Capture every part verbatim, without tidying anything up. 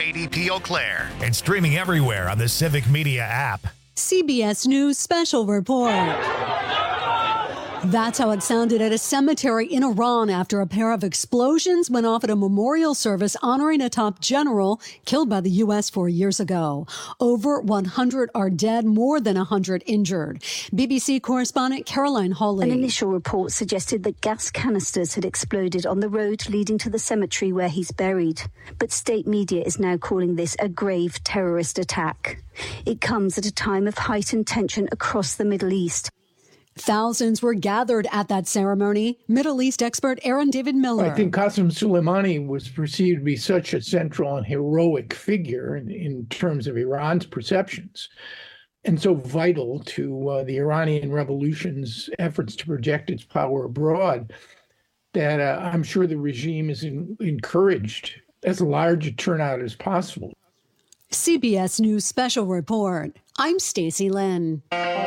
K D P Eau Claire. And streaming everywhere on the Civic Media app. C B S News Special Report. That's how it sounded at a cemetery in Iran after a pair of explosions went off at a memorial service honoring a top general killed by the U S four years ago. Over one hundred are dead, more than one hundred injured. B B C correspondent Caroline Hawley. An initial report suggested that gas canisters had exploded on the road leading to the cemetery where he's buried. But state media is now calling this a grave terrorist attack. It comes at a time of heightened tension across the Middle East. Thousands were gathered at that ceremony. Middle East expert Aaron David Miller. I think Qasem Soleimani was perceived to be such a central and heroic figure in, in terms of Iran's perceptions, and so vital to uh, the Iranian revolution's efforts to project its power abroad, that uh, I'm sure the regime is in, encouraged as large a turnout as possible. C B S News Special Report. I'm Stacey Lynn.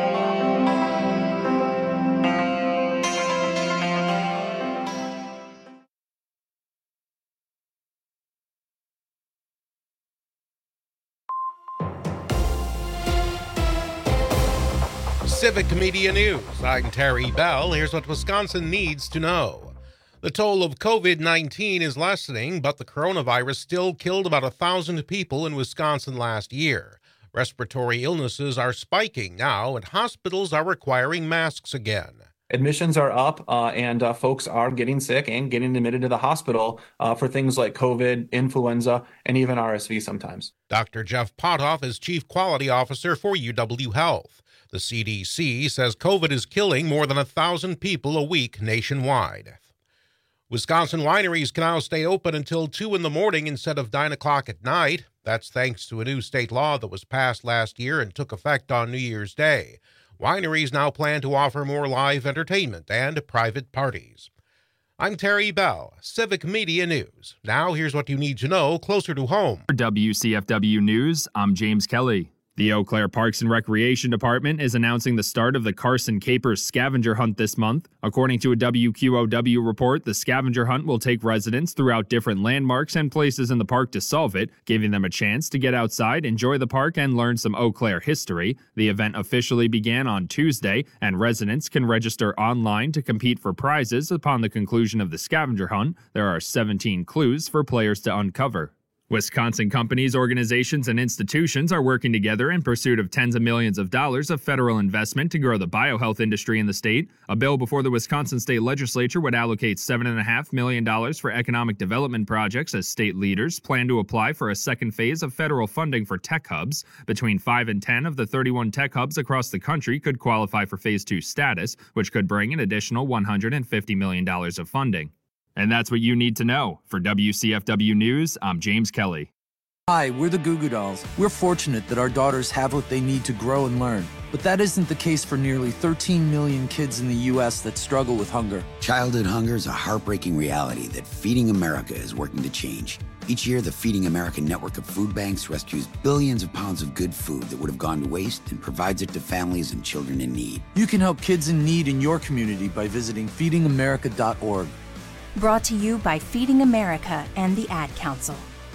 Civic Media News. I'm Terry Bell. Here's what Wisconsin needs to know. The toll of COVID nineteen is lessening, but the coronavirus still killed about a thousand people in Wisconsin last year. Respiratory illnesses are spiking now, and hospitals are requiring masks again. Admissions are up, uh, and uh, folks are getting sick and getting admitted to the hospital uh, for things like COVID, influenza, and even R S V sometimes. Doctor Jeff Potoff is Chief Quality Officer for U W Health. The C D C says COVID is killing more than a thousand people a week nationwide. Wisconsin wineries can now stay open until two in the morning instead of nine o'clock at night. That's thanks to a new state law that was passed last year and took effect on New Year's Day. Wineries now plan to offer more live entertainment and private parties. I'm Terry Bell, Civic Media News. Now here's what you need to know closer to home. For W C F W News, I'm James Kelly. The Eau Claire Parks and Recreation Department is announcing the start of the Carson Capers scavenger hunt this month. According to a W Q O W report, the scavenger hunt will take residents throughout different landmarks and places in the park to solve it, giving them a chance to get outside, enjoy the park, and learn some Eau Claire history. The event officially began on Tuesday, and residents can register online to compete for prizes upon the conclusion of the scavenger hunt. There are seventeen clues for players to uncover. Wisconsin companies, organizations, and institutions are working together in pursuit of tens of millions of dollars of federal investment to grow the biohealth industry in the state. A bill before the Wisconsin state legislature would allocate seven point five million dollars for economic development projects as state leaders plan to apply for a second phase of federal funding for tech hubs. Between five and ten of the thirty-one tech hubs across the country could qualify for phase two status, which could bring an additional one hundred fifty million dollars of funding. And that's what you need to know. For W C F W News, I'm James Kelly. Hi, we're the Goo Goo Dolls. We're fortunate that our daughters have what they need to grow and learn. But that isn't the case for nearly thirteen million kids in the U S that struggle with hunger. Childhood hunger is a heartbreaking reality that Feeding America is working to change. Each year, the Feeding America network of food banks rescues billions of pounds of good food that would have gone to waste and provides it to families and children in need. You can help kids in need in your community by visiting feeding america dot org. Brought to you by Feeding America and the Ad Council.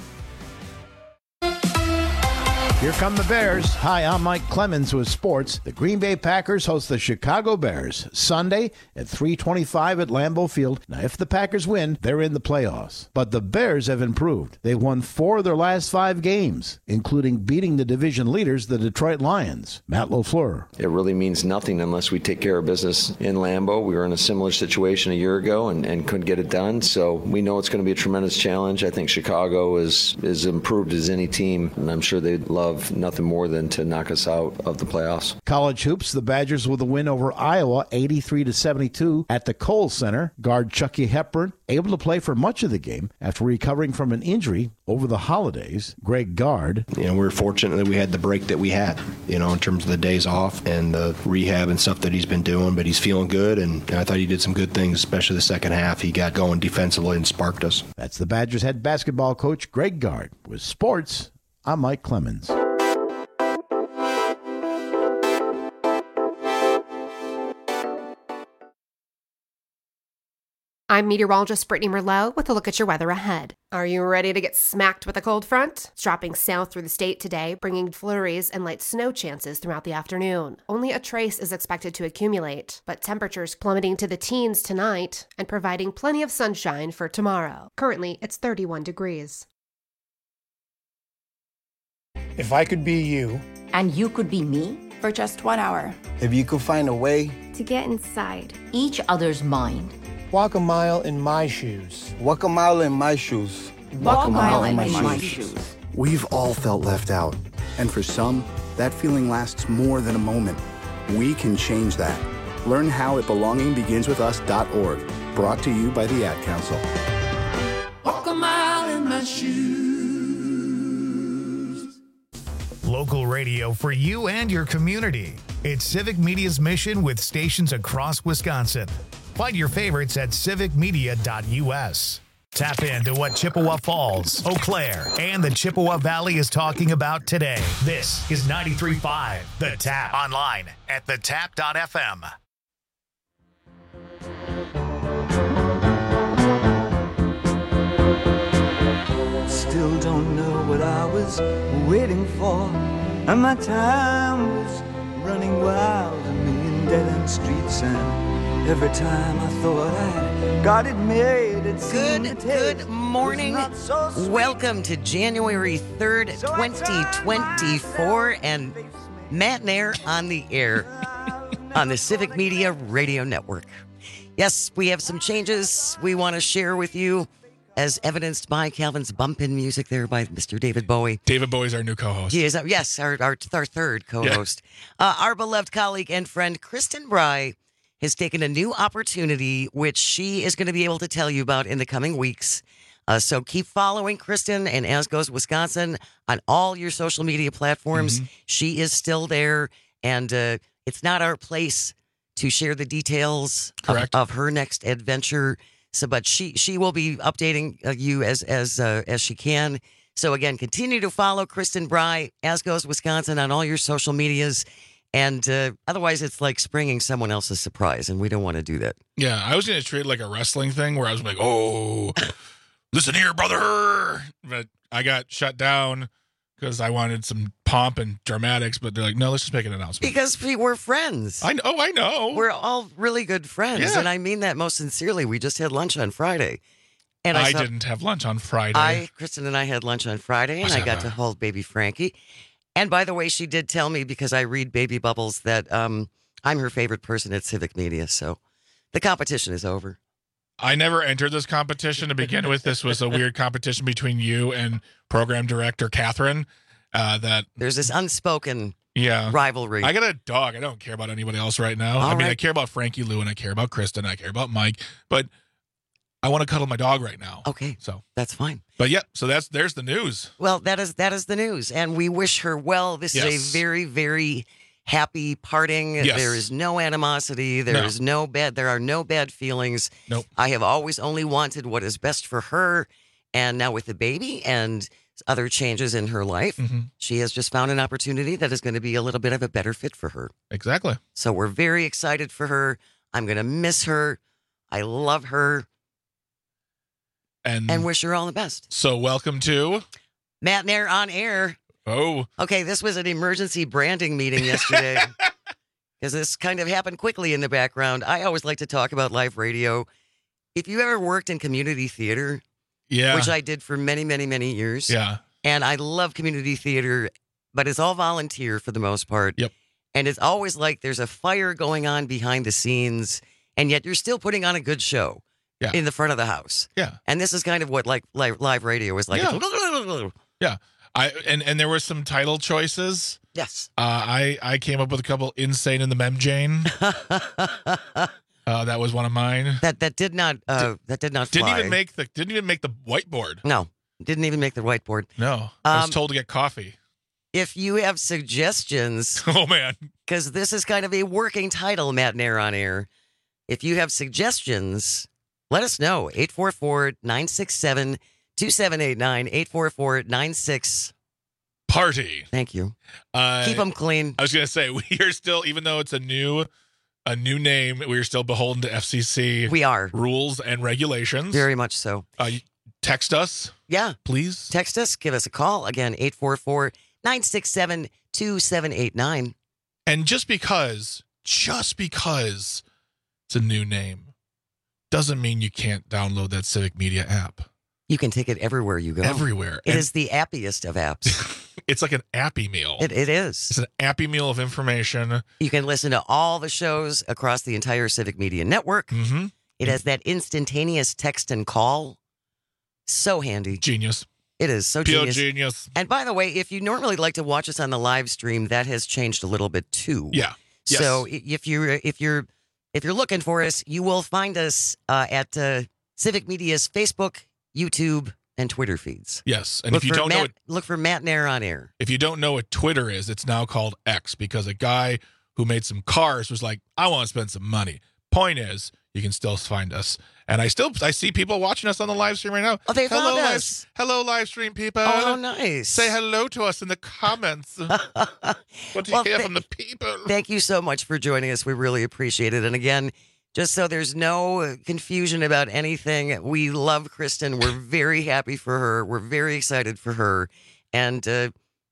Here come the Bears. Hi, I'm Mike Clemens with sports. The Green Bay Packers host the Chicago Bears Sunday at three twenty-five at Lambeau Field. Now, if the Packers win, they're in the playoffs. But the Bears have improved. They've won four of their last five games, including beating the division leaders, the Detroit Lions. Matt LaFleur. It really means nothing unless we take care of business in Lambeau. We were in a similar situation a year ago and, and couldn't get it done. So we know it's going to be a tremendous challenge. I think Chicago is as improved as any team, and I'm sure they'd love nothing more than to knock us out of the playoffs. College hoops, the Badgers with a win over Iowa, eighty-three to seventy-two at the Kohl Center. Guard Chucky Hepburn able to play for much of the game after recovering from an injury over the holidays. Greg Gard. You know, we were fortunate that we had the break that we had, you know, in terms of the days off and the rehab and stuff that he's been doing, but he's feeling good, and I thought he did some good things, especially the second half. He got going defensively and sparked us. That's the Badgers head basketball coach, Greg Gard. With sports, I'm Mike Clemens. I'm meteorologist Brittany Merlot with a look at your weather ahead. Are you ready to get smacked with a cold front? It's dropping south through the state today, bringing flurries and light snow chances throughout the afternoon. Only a trace is expected to accumulate, but temperatures plummeting to the teens tonight and providing plenty of sunshine for tomorrow. Currently, it's thirty-one degrees. If I could be you, and you could be me, for just one hour. If you could find a way to get inside each other's mind. Walk a mile in my shoes. Walk a mile in my shoes. Walk, Walk a mile, mile in, my, in my shoes. shoes. We've all felt left out. And for some, that feeling lasts more than a moment. We can change that. Learn how at belonging begins with us dot org. Brought to you by the Ad Council. Walk a mile in my shoes. Local radio for you and your community. It's Civic Media's mission with stations across Wisconsin. Find your favorites at civic media dot u s. Tap into what Chippewa Falls, Eau Claire, and the Chippewa Valley is talking about today. This is ninety-three point five The Tap. Online at the tap dot f m. Still don't know what I was waiting for, and my time was running wild, a million dead-end streets, and every time I thought I'd got it made, it seemed Good, good morning. So welcome to January third, twenty twenty-four, and Matt Nair on the air on the Civic Media Radio Network. Yes, we have some changes we want to share with you, as evidenced by Calvin's bump-in music there by Mister David Bowie. David Bowie's our new co-host. He is, yes, our, our, our third co-host. Yeah. Uh, our beloved colleague and friend, Kristen Bry, has taken a new opportunity, which she is going to be able to tell you about in the coming weeks. Uh, so keep following Kristen and As Goes Wisconsin on all your social media platforms. Mm-hmm. She is still there, and uh, it's not our place to share the details of, of her next adventure. So, but she she will be updating uh, you as as uh, as she can. So again, continue to follow Kristen Bry, As Goes Wisconsin, on all your social medias. And uh, otherwise, it's like springing someone else's surprise, and we don't want to do that. Yeah, I was going to treat it like a wrestling thing where I was like, oh, listen here, brother. But I got shut down because I wanted some pomp and dramatics, but they're like, no, let's just make an announcement. Because we were friends. I know, oh, I know. We're all really good friends, yeah. And I mean that most sincerely. We just had lunch on Friday. And I, I saw, didn't have lunch on Friday. I, Kristen and I had lunch on Friday, and I got to hold baby Frankie. And by the way, she did tell me, because I read Baby Bubbles, that um, I'm her favorite person at Civic Media, so the competition is over. I never entered this competition to begin with. This was a weird competition between you and program director Catherine. Uh, that There's this unspoken yeah. rivalry. I got a dog. I don't care about anybody else right now. All I mean, right. I care about Frankie Lou, and I care about Kristen, I care about Mike, but I want to cuddle my dog right now. Okay, so that's fine. But yeah, so that's there's the news. Well, that is that is the news, and we wish her well. This yes. is a very, very happy parting. Yes. There is no animosity. There no. is no bad. There are no bad feelings. Nope. I have always only wanted what is best for her, and now with the baby and other changes in her life, mm-hmm. she has just found an opportunity that is going to be a little bit of a better fit for her. Exactly. So we're very excited for her. I'm going to miss her. I love her. And, and wish her all the best. So welcome to Matt Nair on air. Oh. Okay, this was an emergency branding meeting yesterday. Because this kind of happened quickly in the background. I always like to talk about live radio. If you ever worked in community theater, yeah, which I did for many, many, many years. Yeah. And I love community theater, but it's all volunteer for the most part. Yep. And it's always like there's a fire going on behind the scenes, and yet you're still putting on a good show. Yeah. In the front of the house. Yeah. And this is kind of what like live, live radio is like. Yeah. yeah. I and, and there were some title choices. Yes. Uh, I, I came up with a couple. Insane in the Mem Jane. uh, that was one of mine. That that did not uh, did, that did not fly. Didn't even make the didn't even make the whiteboard. No. Didn't even make the whiteboard. No. I was um, told to get coffee. If you have suggestions. Oh man. Because this is kind of a working title, Matt Nair on air. If you have suggestions, let us know. eight four four, nine six seven, two seven eight nine. eight four four, nine six Party. Thank you. Uh, Keep them clean. I was going to say, we are still, even though it's a new a new name. We're still beholden to F C C. We are. Rules and regulations. Very much so. Uh, text us. Yeah. Please. Text us. Give us a call. Again, eight four four, nine six seven, two seven eight nine. And just because, just because it's a new name doesn't mean you can't download that Civic Media app. You can take it everywhere you go. Everywhere. It And is the appiest of apps. it's like an appy meal. It, it is. It's an appy meal of information. You can listen to all the shows across the entire Civic Media network. Mm-hmm. It has that instantaneous text and call. So handy. Genius. It is so Pure genius. genius. And by the way, if you normally like to watch us on the live stream, that has changed a little bit too. Yeah. Yes. So i- if you're if you're if you're looking for us, you will find us uh, at uh, Civic Media's Facebook, YouTube, and Twitter feeds. Yes. And look if you for don't Matt, know what look for Matt Nair on air. if you don't know what Twitter is, it's now called X because a guy who made some cars was like, I want to spend some money. Point is, you can still find us. And I still I see people watching us on the live stream right now. Oh, they hello, found live, us. Hello, live stream people. Oh, how nice. Say hello to us in the comments. What do you Well, hear th- from the people? Thank you so much for joining us. We really appreciate it. And again, just so there's no confusion about anything, we love Kristen. We're very happy for her. We're very excited for her. And uh,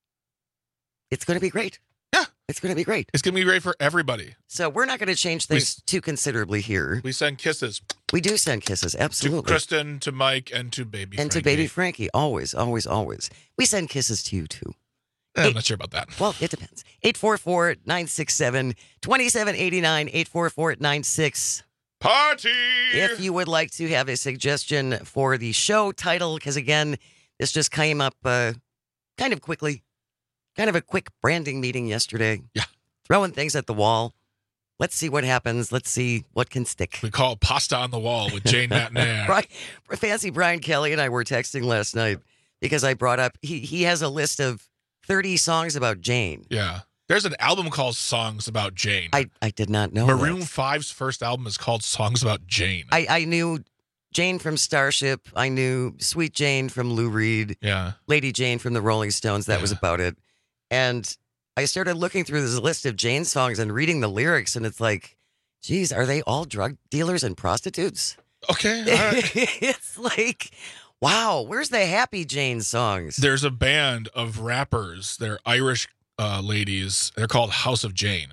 it's going to be great. Yeah. It's going to be great. It's going to be great for everybody. So we're not going to change things too considerably here. We send kisses We do send kisses, to absolutely. Kristen, to Mike, and to baby and to Frankie. baby Frankie, always, always, always. We send kisses to you too. Eh, I'm Eight- not sure about that. Well, it depends. eight four four, nine six seven, two seven eight nine, eight four four, nine six. Party! If you would like to have a suggestion for the show title, because again, this just came up uh, kind of quickly, kind of a quick branding meeting yesterday. Yeah. Throwing things at the wall. Let's see what happens. Let's see what can stick. We call it Pasta on the Wall with Jane Matnair. Right. Fancy Brian Kelly and I were texting last night because I brought up, he, he has a list of thirty songs about Jane. Yeah. There's an album called Songs About Jane. I, I did not know Maroon that. five's first album is called Songs About Jane. I, I knew Jane from Starship. I knew Sweet Jane from Lou Reed. yeah. Lady Jane from the Rolling Stones. That was Yeah. about it. And I started looking through this list of Jane songs and reading the lyrics, and it's like, geez, are they all drug dealers and prostitutes? Okay. All right. It's like, wow, where's the Happy Jane songs? There's a band of rappers. They're Irish uh, ladies. They're called House of Jane.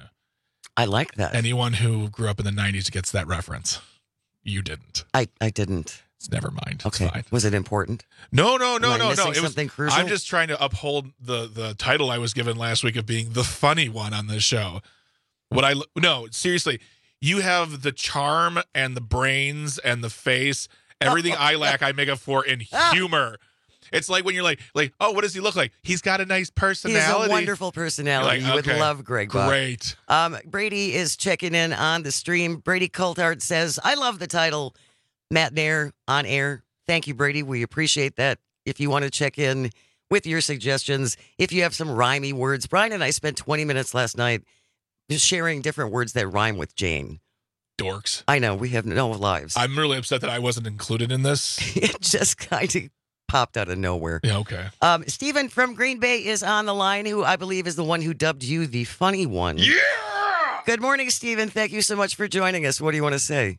I like that. Anyone who grew up in the nineties gets that reference. You didn't. I, I didn't. It's never mind. It's Okay. fine. Was it important? No, no, no, Am I no, no. missing It was something crucial? I'm just trying to uphold the the title I was given last week of being the funny one on this show. What I no, seriously, you have the charm and the brains and the face, everything I lack, I make up for in humor. It's like when you're like, like, oh, what does he look like? He's got a nice He personality. has a wonderful personality. You're You like, would okay, love Greg Bach. Great. Um, Brady is checking in on the stream. Brady Coulthard says, I love the title, Matt Nair on air. Thank you, Brady. We appreciate that. If you want to check in with your suggestions, if you have some rhymey words, Brian and I spent twenty minutes last night just sharing different words that rhyme with Jane. Dorks. I know, we have no lives. I'm really upset that I wasn't included in this. It just kind of popped out of nowhere. Yeah, okay. Um, Stephen from Green Bay is on the line, who I believe is the one who dubbed you the funny one. Yeah! Good morning, Stephen. Thank you so much for joining us. What do you want to say?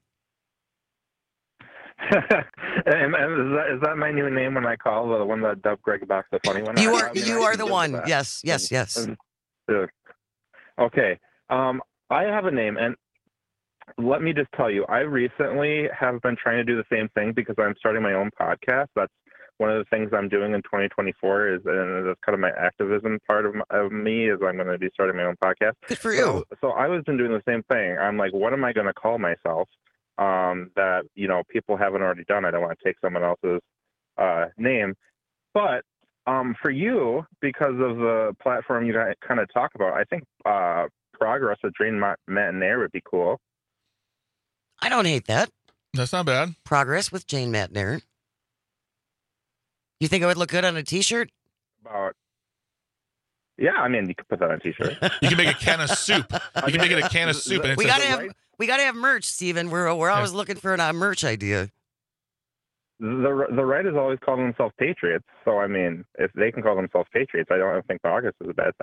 and, and is, that, is that my new name when I call the one that dubbed Greg Bach the funny one? You I- are I mean, you I are can the give one. that. Yes, yes, yes. And- and- okay. Um, I have a name, and let me just tell you, I recently have been trying to do the same thing because I'm starting my own podcast. That's one of the things I'm doing in twenty twenty-four is, and that's kind of my activism part of, my, of me is I'm going to be starting my own podcast. Good for so, you. So I was been doing the same thing. I'm like, what am I going to call myself um, that, you know, people haven't already done? I don't want to take someone else's uh, name. But um, for you, because of the platform you kind of talk about, I think uh, Progress with Jane Matt and Nair would be cool. I don't hate that. That's not bad. Progress with Jane Matnair. You think it would look good on a T-shirt? About yeah, I mean you could put that on a T-shirt. You can make a can of soup. You can make it a can of soup. And it We says, gotta have we gotta have merch, Steven. We're we're always looking for a merch idea. The the right has always called themselves patriots, so I mean, if they can call themselves patriots, I don't think August is a bad thing.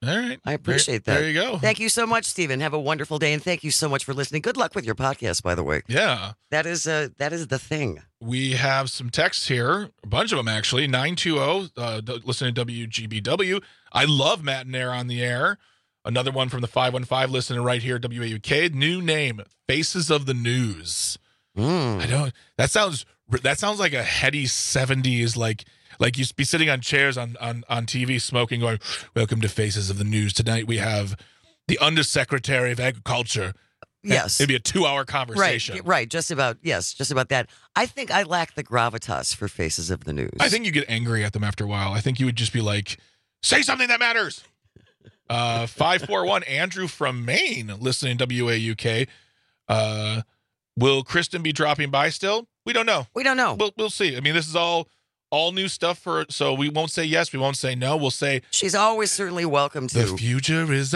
All right. I appreciate there, that. There you go. Thank you so much, Stephen. Have a wonderful day, and thank you so much for listening. Good luck with your podcast, by the way. Yeah. That is uh, that is the thing. We have some texts here, a bunch of them actually. nine two zero, uh, listening to W G B W. I love Matt and Air on the air. Another one from the five one five, listening right here at W A U K. New name, Faces of the News. Mm. I don't, that sounds, that sounds like a heady seventies, like, like you'd be sitting on chairs on, on, on T V smoking, going, welcome to Faces of the News. Tonight we have the Undersecretary of Agriculture. Yes. Maybe a two-hour conversation. Right, right. Just about, yes, just about that. I think I lack the gravitas for Faces of the News. I think you get angry at them after a while. I think you would just be like, say something that matters. Uh, five four one, Andrew from Maine, listening to W A U K. Uh, will Kristen be dropping by still? We don't know. We don't know. We'll, we'll see. I mean, this is all all new stuff for, so we won't say yes, we won't say no. We'll say she's always certainly welcome to. The future is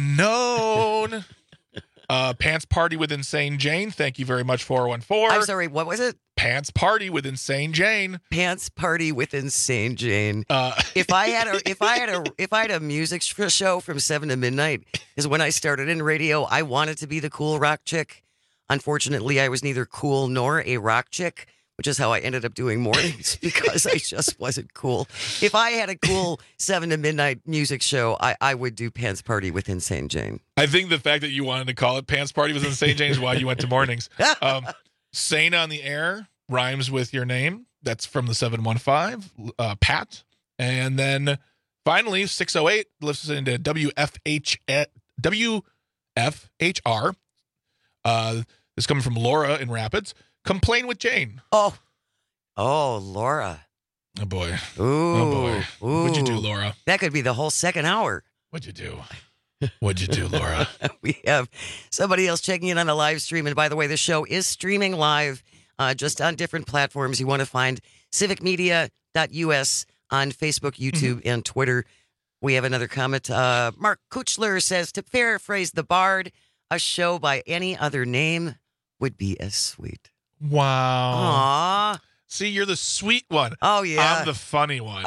unknown. uh, Pants Party with Insane Jane. Thank you very much, four one four. I'm sorry, what was it? Pants Party with Insane Jane. Pants Party with Insane Jane. Uh, if I had a if I had a if I had a music show from seven to midnight, is when I started in radio. I wanted to be the cool rock chick. Unfortunately, I was neither cool nor a rock chick, which is how I ended up doing mornings because I just wasn't cool. If I had a cool seven to midnight music show, I, I would do Pants Party with Insane Jane. I think the fact that you wanted to call it Pants Party with Insane Jane is why you went to mornings. Um, Sane on the Air rhymes with your name. That's from the seven one five, uh, Pat. And then finally, six oh eight, listening to W F H, W F H R. Uh, this is coming from Laura in Rapids. Complain with Jane. Oh. Oh, Laura. Oh, boy. Ooh. Oh, boy. Ooh. What'd you do, Laura? That could be the whole second hour. What'd you do? What'd you do, Laura? We have somebody else checking in on the live stream. And by the way, the show is streaming live uh, just on different platforms. You want to find civic media dot U S on Facebook, YouTube, mm-hmm. and Twitter. We have another comment. Uh, Mark Kuchler says, to paraphrase The Bard, a show by any other name would be as sweet. Wow. Aww. See, you're the sweet one. Oh, yeah. I'm the funny one.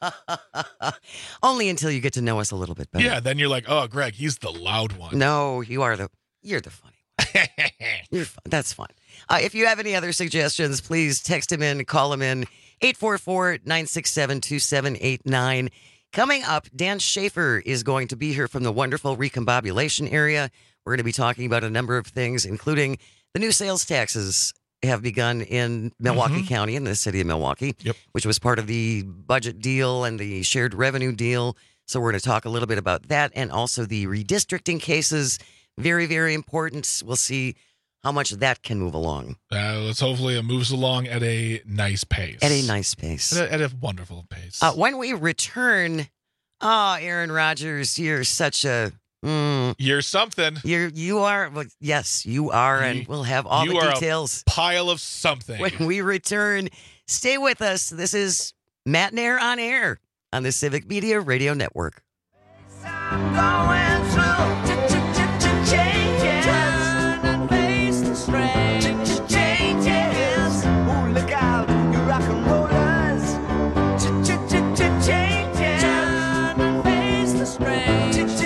Only until you get to know us a little bit better. Yeah, then you're like, oh, Greg, he's the loud one. No, you are the, you're the funny one. You're fun. That's fun. Uh, if you have any other suggestions, please text him in, call him in, eight four four, nine six seven, two seven eight nine. Coming up, Dan Schaefer is going to be here from the wonderful recombobulation area. We're going to be talking about a number of things, including the new sales taxes have begun in Milwaukee mm-hmm. County, in the city of Milwaukee, yep. which was part of the budget deal and the shared revenue deal. So we're going to talk a little bit about that and also the redistricting cases. Very, very important. We'll see how much that can move along. Uh, let's hopefully it moves along at a nice pace. At a nice pace. At a, at a wonderful pace. Uh, when we return, oh, Aaron Rodgers, you're such a... Mm, you're something. You're you are well, yes, you are, and we'll have all you the are details. A pile of something. When we return, stay with us. This is Matt and Air on Air on the Civic Media Radio Network. I'm going through changes and face the strange changes. Oh, look out, you rock and rollers. Changes and face the strange.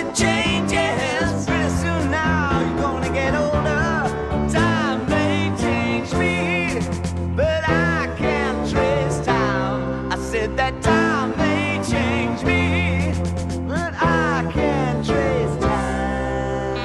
That time may change me, but I can't trace time.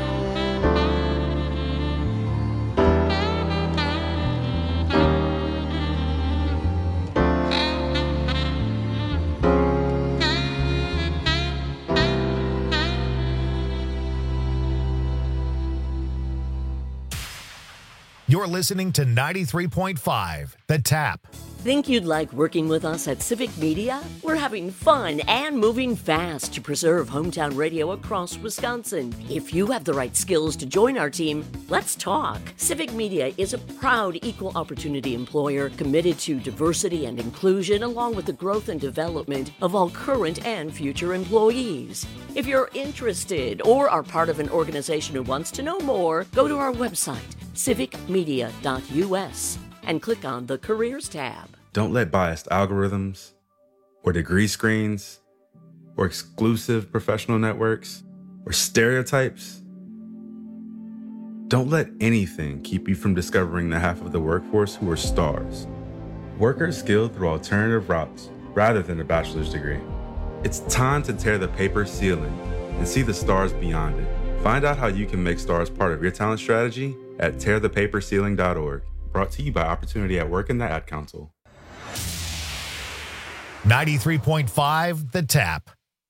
You're listening to ninety-three point five, The Tap. Think you'd like working with us at Civic Media? We're having fun and moving fast to preserve hometown radio across Wisconsin. If you have the right skills to join our team, let's talk. Civic Media is a proud equal opportunity employer committed to diversity and inclusion along with the growth and development of all current and future employees. If you're interested or are part of an organization who wants to know more, go to our website, civic media dot U S. and click on the Careers tab. Don't let biased algorithms or degree screens or exclusive professional networks or stereotypes? Don't let anything keep you from discovering the half of the workforce who are stars. Workers skilled through alternative routes rather than a bachelor's degree. It's time to tear the paper ceiling and see the stars beyond it. Find out how you can make stars part of your talent strategy at tear the paper ceiling dot org. Brought to you by Opportunity at Work and the Ad Council. ninety-three point five The Tap.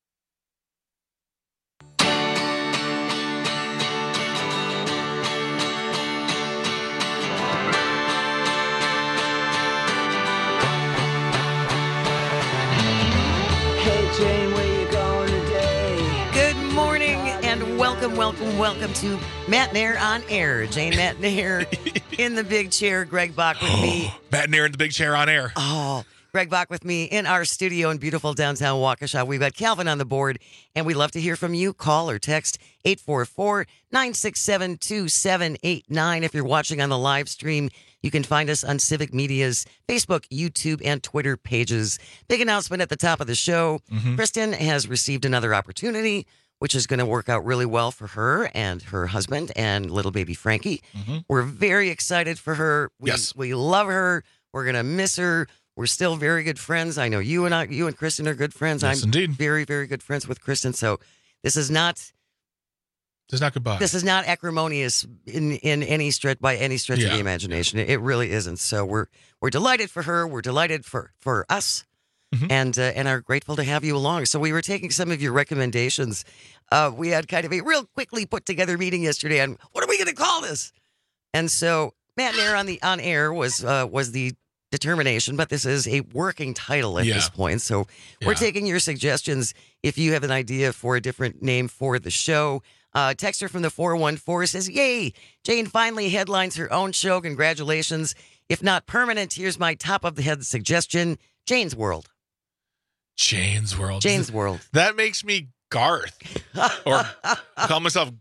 Hey Jane, where you going today? Good morning and welcome, welcome, welcome to Matt Nair on Air. Jane Matt Nair in the big chair. Greg Bach with me. Matt Nair in the big chair on air. Oh, Greg Bach with me in our studio in beautiful downtown Waukesha. We've got Calvin on the board, and we'd love to hear from you. Call or text eight four four, nine six seven, two seven eight nine. If you're watching on the live stream, you can find us on Civic Media's Facebook, YouTube, and Twitter pages. Big announcement at the top of the show. Mm-hmm. Kristen has received another opportunity, which is going to work out really well for her and her husband and little baby Frankie. Mm-hmm. We're very excited for her. We, yes. We love her. We're going to miss her. We're still very good friends. I know you and I, you and Kristen are good friends. Yes, I'm indeed. very, very good friends with Kristen. So this is not... This is not goodbye. This is not acrimonious in, in any stretch by any stretch yeah. of the imagination. It, it really isn't. So we're we're delighted for her. We're delighted for for us, mm-hmm. and uh, and are grateful to have you along. So we were taking some of your recommendations. Uh, we had kind of a real quickly put together meeting yesterday on what are we going to call this, and so Matt Nair on the on air was uh, was the determination, but this is a working title at yeah. this point. So yeah. we're taking your suggestions. If you have an idea for a different name for the show. Uh, texter from the four one four says, yay, Jane finally headlines her own show. Congratulations. If not permanent, here's my top of the head suggestion. Jane's World. Jane's World. Jane's World. That makes me Garth. Or call myself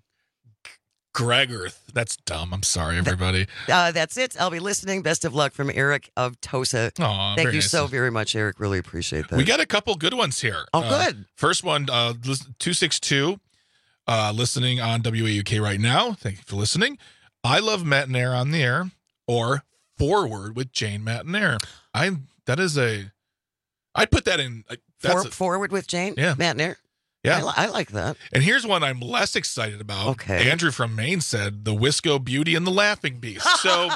Greg Earth. That's dumb. I'm sorry, everybody. Uh, that's it. I'll be listening. Best of luck from Eric of Tosa. Aw, Thank very you nice. so very much, Eric. Really appreciate that. We got a couple good ones here. Oh, Uh, good. First one, uh, two six two. Uh, listening on W A U K right now. Thank you for listening. I love Matt Nair on the air, or Forward with Jane Matt Nair. I that is a. I'd put that in. That's For, a, forward with Jane. Yeah, Matt Nair. Yeah, I, li- I like that. And here's one I'm less excited about. Okay. Andrew from Maine said the Wisco Beauty and the Laughing Beast. So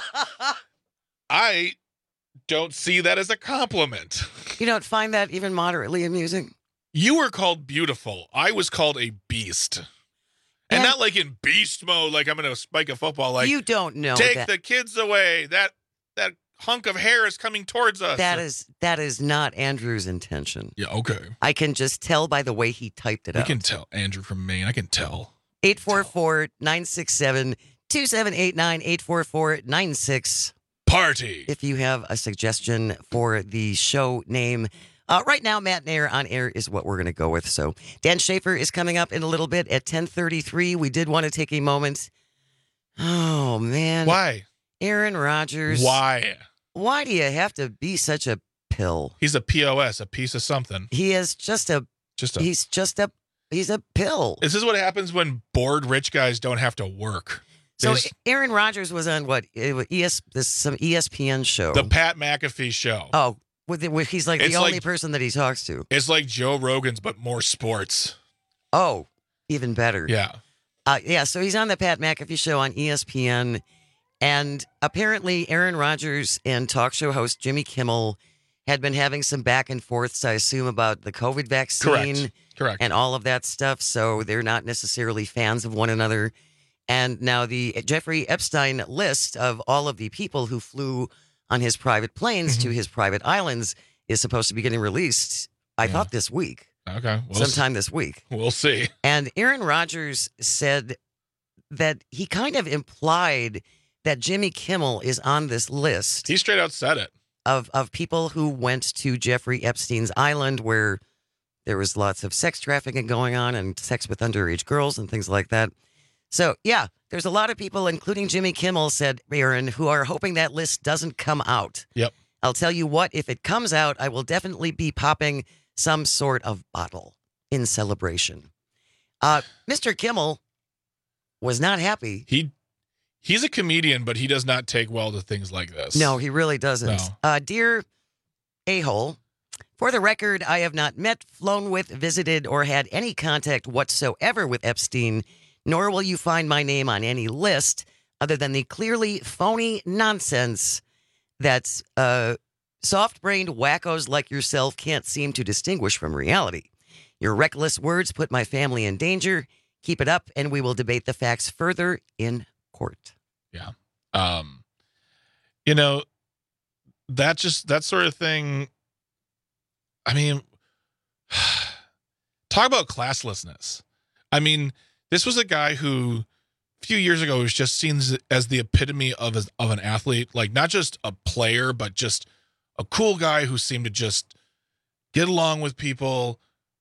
I don't see that as a compliment. You don't find that even moderately amusing? You were called beautiful. I was called a beast. And, and not like in beast mode, like I'm going to spike a football. Like you don't know. Take that. the kids away. That that hunk of hair is coming towards us. That is that is not Andrew's intention. Yeah, okay. I can just tell by the way he typed it I out. can tell. Andrew from Maine. I can tell. eight four four, nine six seven, two seven eight nine, eight four four, nine six. Party. If you have a suggestion for the show name. Uh, right now, Matt Nair on air is what we're going to go with. So Dan Schaefer is coming up in a little bit at ten thirty-three. We did want to take a moment. Oh, man. Why? Aaron Rodgers. Why? Why do you have to be such a pill? He's a P O S, a piece of something. He is just a, just a, he's just a, he's a pill. This is what happens when bored rich guys don't have to work. So There's, Aaron Rodgers was on what? E S, this some E S P N show. The Pat McAfee show. Oh, with, the, with he's like the it's only like, person that he talks to. It's like Joe Rogan's, but more sports. Oh, even better. Yeah. Uh, yeah, so he's on the Pat McAfee show on E S P N, and apparently Aaron Rodgers and talk show host Jimmy Kimmel had been having some back and forths, I assume, about the COVID vaccine. Correct. Correct. And all of that stuff, so they're not necessarily fans of one another. And now the Jeffrey Epstein list of all of the people who flew on his private planes Mm-hmm. to his private islands is supposed to be getting released, I yeah. thought, this week. Okay. We'll sometime see. this week. We'll see. And Aaron Rodgers said that he kind of implied that Jimmy Kimmel is on this list. He straight out said it. Of, of people who went to Jeffrey Epstein's island where there was lots of sex trafficking going on and sex with underage girls and things like that. So, yeah, there's a lot of people, including Jimmy Kimmel, said, Aaron, who are hoping that list doesn't come out. Yep. I'll tell you what, if it comes out, I will definitely be popping some sort of bottle. in celebration. Uh, Mister Kimmel was not happy. He he's a comedian, but he does not take well to things like this. No, he really doesn't. No. Uh, dear a-hole, for the record, I have not met, flown with, visited, or had any contact whatsoever with Epstein, nor will you find my name on any list other than the clearly phony nonsense that uh, soft-brained wackos like yourself can't seem to distinguish from reality. Your reckless words put my family in danger. Keep it up, and we will debate the facts further in court. Yeah. Um, you know, that just, that sort of thing, I mean, talk about classlessness. I mean, this was a guy who a few years ago was just seen as the epitome of, a, of an athlete, like not just a player, but just a cool guy who seemed to just get along with people,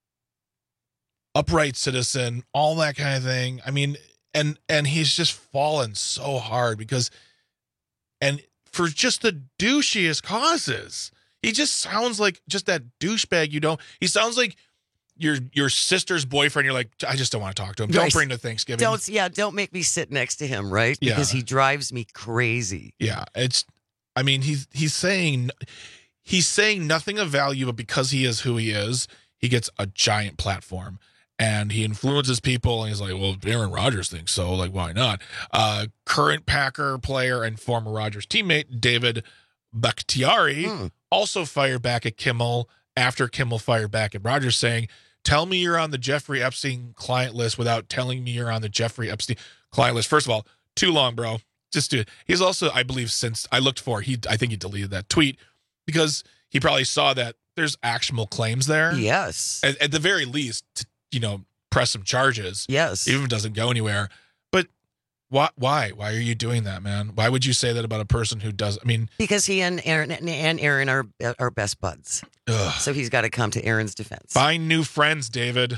upright citizen, all that kind of thing. I mean, and and he's just fallen so hard because, and for just the douchiest causes, he just sounds like just that douchebag. You don't. He sounds like your your sister's boyfriend. You're like, I just don't want to talk to him. Don't Right. bring to Thanksgiving. Don't, yeah, don't make me sit next to him, right? Yeah. Because he drives me crazy. Yeah, it's. I mean, he's he's saying he's saying nothing of value, but because he is who he is, he gets a giant platform. And he influences people, and he's like, well, Aaron Rodgers thinks so, like, why not? Uh, current Packer player and former Rodgers teammate David Bakhtiari Hmm. also fired back at Kimmel after Kimmel fired back at Rodgers, saying, tell me you're on the Jeffrey Epstein client list without telling me you're on the Jeffrey Epstein client list. First of all, too long, bro. Just do it. He's also, I believe, since I looked for, he, I think he deleted that tweet because he probably saw that there's actionable claims there. Yes. At, at the very least, to, you know, press some charges. Yes. Even if it doesn't go anywhere. But why? Why? Why are you doing that, man? Why would you say that about a person who does? I mean, Because he and Aaron and Aaron are are best buds. ugh. So he's got to come to Aaron's defense. Find new friends, David.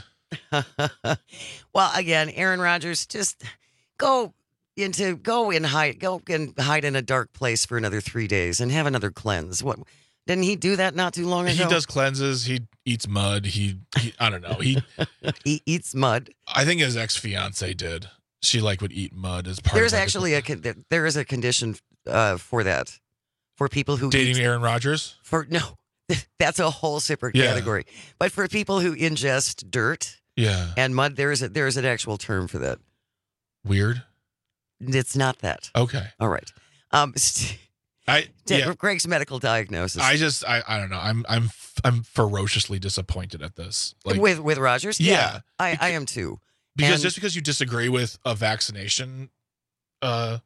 Well, again, Aaron Rodgers, just go into go and hide go and hide in a dark place for another three days and have another cleanse. What didn't he do that not too long ago? He does cleanses. He eats mud. He, he I don't know. He he eats mud. I think his ex fiance did. She like would eat mud as part. There's of like actually a con- there is a condition uh, for that for people who dating eat, Aaron Rodgers. for no, that's a whole separate Yeah. category. But for people who ingest dirt Yeah, and mud, there is a, there is an actual term for that. weird. It's not that. Okay, All right. Um, st- I yeah. Greg's medical diagnosis. I just I, I don't know. I'm I'm I'm ferociously disappointed at this. Like with with Rogers, Yeah. I, I am too. because And- just because you disagree with a vaccination uh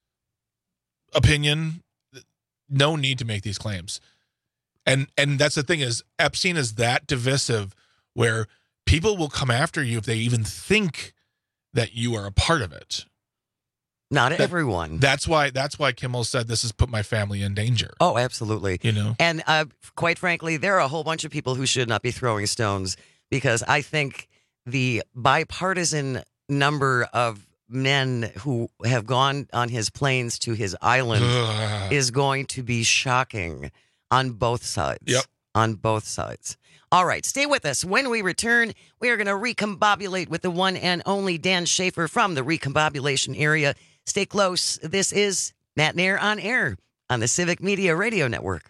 opinion, no need to make these claims. And and that's the thing is Epstein is that divisive where people will come after you if they even think that you are a part of it. Not That- everyone. That's why that's why Kimmel said this has put my family in danger. Oh, absolutely. You know? And uh, quite frankly, there are a whole bunch of people who should not be throwing stones because I think the bipartisan number of men who have gone on his planes to his island Ugh. is going to be shocking on both sides. Yep. On both sides. All right, stay with us. When we return, we are going to recombobulate with the one and only Dan Schaefer from the recombobulation area. Stay close. This is Matt Nair on Air on the Civic Media Radio Network.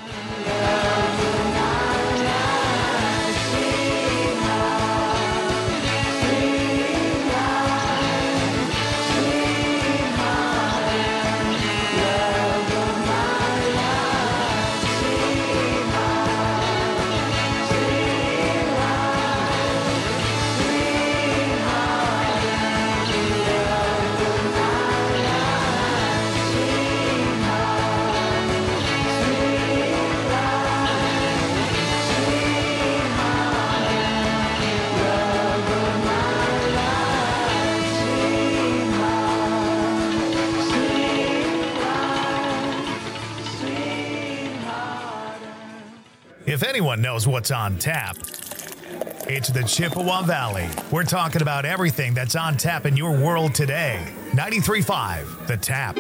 If anyone knows what's on tap, it's the Chippewa Valley. We're talking about everything that's on tap in your world today. ninety-three point five, The Tap.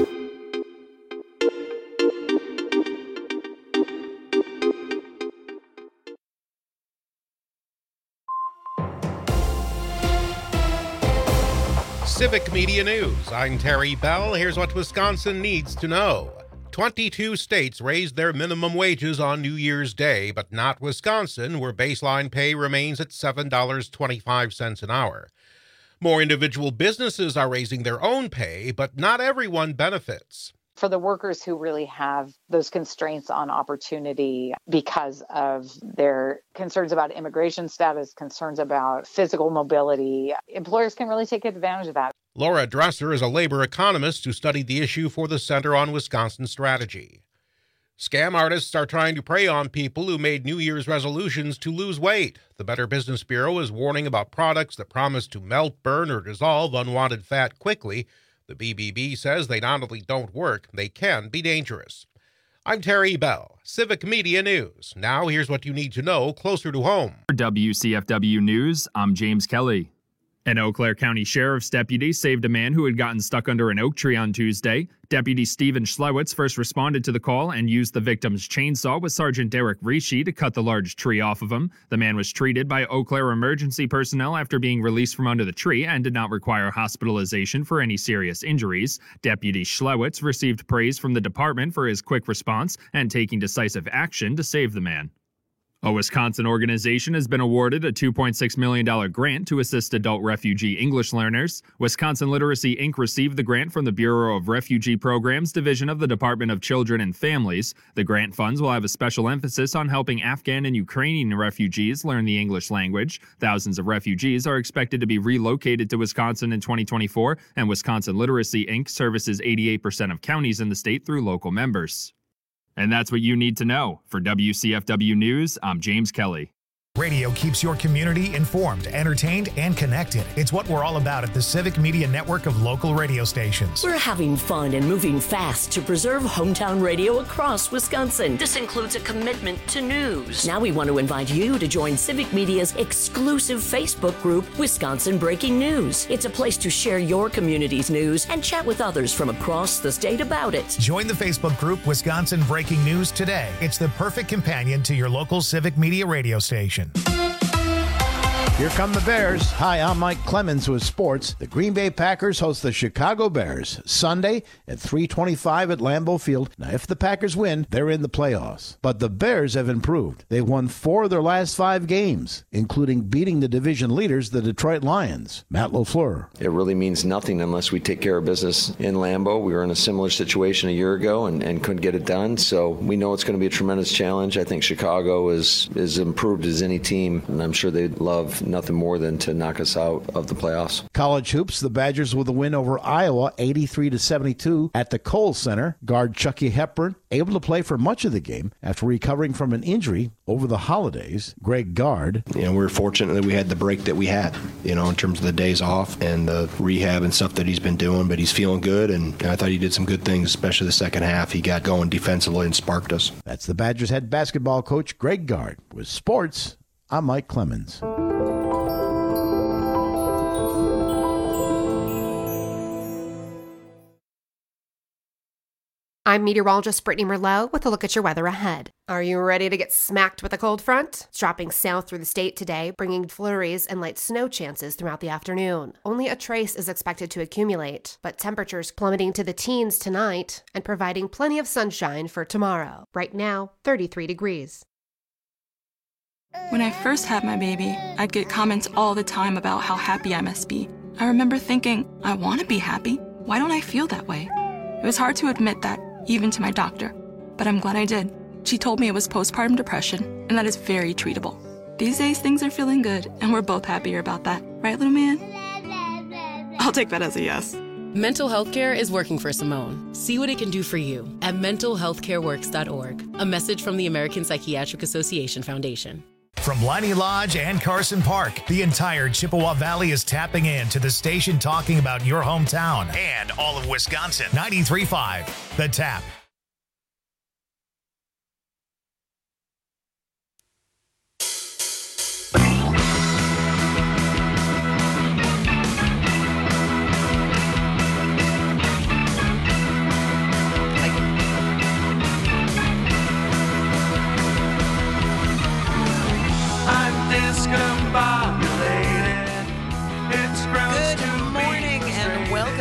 Civic Media News. I'm Terry Bell. Here's what Wisconsin needs to know. twenty-two states raised their minimum wages on New Year's Day, but not Wisconsin, where baseline pay remains at seven dollars and twenty-five cents an hour. More individual businesses are raising their own pay, but not everyone benefits. For the workers who really have those constraints on opportunity because of their concerns about immigration status, concerns about physical mobility, employers can really take advantage of that. Laura Dresser is a labor economist who studied the issue for the Center on Wisconsin Strategy. Scam artists are trying to prey on people who made New Year's resolutions to lose weight. The Better Business Bureau is warning about products that promise to melt, burn, or dissolve unwanted fat quickly. The B B B says they not only don't work, they can be dangerous. I'm Terry Bell, Civic Media News. Now here's what you need to know closer to home. For W C F W News, I'm James Kelly. An Eau Claire County Sheriff's deputy saved a man who had gotten stuck under an oak tree on Tuesday. Deputy Stephen Schlewitz first responded to the call and used the victim's chainsaw with Sergeant Derek Rishi to cut the large tree off of him. The man was treated by Eau Claire emergency personnel after being released from under the tree and did not require hospitalization for any serious injuries. Deputy Schlewitz received praise from the department for his quick response and taking decisive action to save the man. A Wisconsin organization has been awarded a two point six million dollars grant to assist adult refugee English learners. Wisconsin Literacy Incorporated received the grant from the Bureau of Refugee Programs Division of the Department of Children and Families. The grant funds will have a special emphasis on helping Afghan and Ukrainian refugees learn the English language. Thousands of refugees are expected to be relocated to Wisconsin in twenty twenty-four, and Wisconsin Literacy Incorporated services eighty-eight percent of counties in the state through local members. And that's what you need to know. For W C F W News, I'm James Kelly. Radio keeps your community informed, entertained, and connected. It's what we're all about at the Civic Media Network of local radio stations. We're having fun and moving fast to preserve hometown radio across Wisconsin. This includes a commitment to news. Now we want to invite you to join Civic Media's exclusive Facebook group, Wisconsin Breaking News. It's a place to share your community's news and chat with others from across the state about it. Join the Facebook group, Wisconsin Breaking News, today. It's the perfect companion to your local Civic Media radio station. Here come the Bears. Hi, I'm Mike Clemens with sports. The Green Bay Packers host the Chicago Bears Sunday at three twenty-five at Lambeau Field. Now, if the Packers win, they're in the playoffs. But the Bears have improved. They've won four of their last five games, including beating the division leaders, the Detroit Lions. Matt LaFleur. It really means nothing unless we take care of business in Lambeau. We were in a similar situation a year ago and, and couldn't get it done. So we know it's going to be a tremendous challenge. I think Chicago is is improved as any team, and I'm sure they'd love nothing more than to knock us out of the playoffs. College hoops, the Badgers with a win over Iowa, eighty-three to seventy-two at the Kohl Center. Guard Chucky Hepburn able to play for much of the game after recovering from an injury over the holidays. Greg Gard. You know, we were fortunate that we had the break that we had, you know, in terms of the days off and the rehab and stuff that he's been doing, but he's feeling good, and I thought he did some good things, especially the second half. He got going defensively and sparked us. That's the Badgers head basketball coach, Greg Gard. With sports, I'm Mike Clemens. I'm meteorologist Brittany Merlot with a look at your weather ahead. Are you ready to get smacked with a cold front? It's dropping south through the state today, bringing flurries and light snow chances throughout the afternoon. Only a trace is expected to accumulate, but temperatures plummeting to the teens tonight and providing plenty of sunshine for tomorrow. Right now, thirty-three degrees. When I first had my baby, I'd get comments all the time about how happy I must be. I remember thinking, I want to be happy. Why don't I feel that way? It was hard to admit that, even to my doctor, but I'm glad I did. She told me it was postpartum depression, and that is very treatable. These days, things are feeling good, and we're both happier about that. Right, little man? I'll take that as a yes. Mental health care is working for Simone. See what it can do for you at mental health care works dot org. A message from the American Psychiatric Association Foundation. From Liney Lodge and Carson Park, the entire Chippewa Valley is tapping in to the station talking about your hometown and all of Wisconsin. ninety-three point five, The Tap. Discombobulated. It's gross Good to morning be and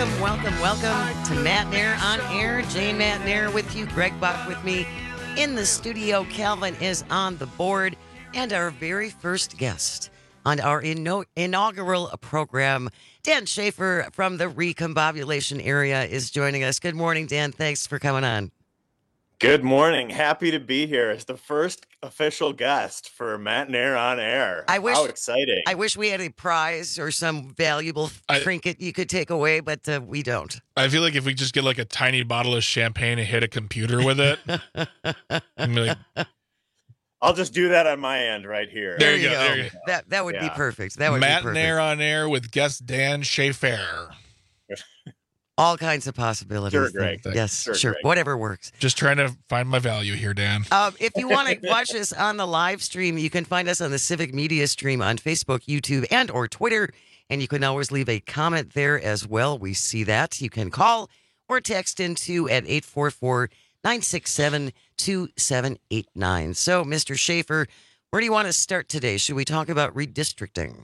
welcome, welcome, welcome to Matt Nair on Air. Jane Matt Nair with you. Greg Bach with me in the studio. Calvin is on the board. And our very first guest on our inno- inaugural program, Dan Schaefer from the Recombobulation area is joining us. Good morning, Dan. Thanks for coming on. Good morning. Happy to be here as the first official guest for Matt Nair on Air. I wish, How exciting. I wish we had a prize or some valuable I, trinket you could take away, but uh, we don't. I feel like if we just get like a tiny bottle of champagne and hit a computer with it, I'm like, I'll just do that on my end right here. There, there you go. go. There you go. That, that would yeah. be perfect. That would Matt be perfect. Nair on Air with guest Dan Schaefer. All kinds of possibilities. Sure, Greg. Yes, sure. sure. Greg. Whatever works. Just trying to find my value here, Dan. Um, if you want to watch us on the live stream, you can find us on the Civic Media stream on Facebook, YouTube, and or Twitter. And you can always leave a comment there as well. We see that. You can call or text into at eight four four, nine six seven, two seven eight nine. So, Mister Schaefer, where do you want to start today? Should we talk about redistricting?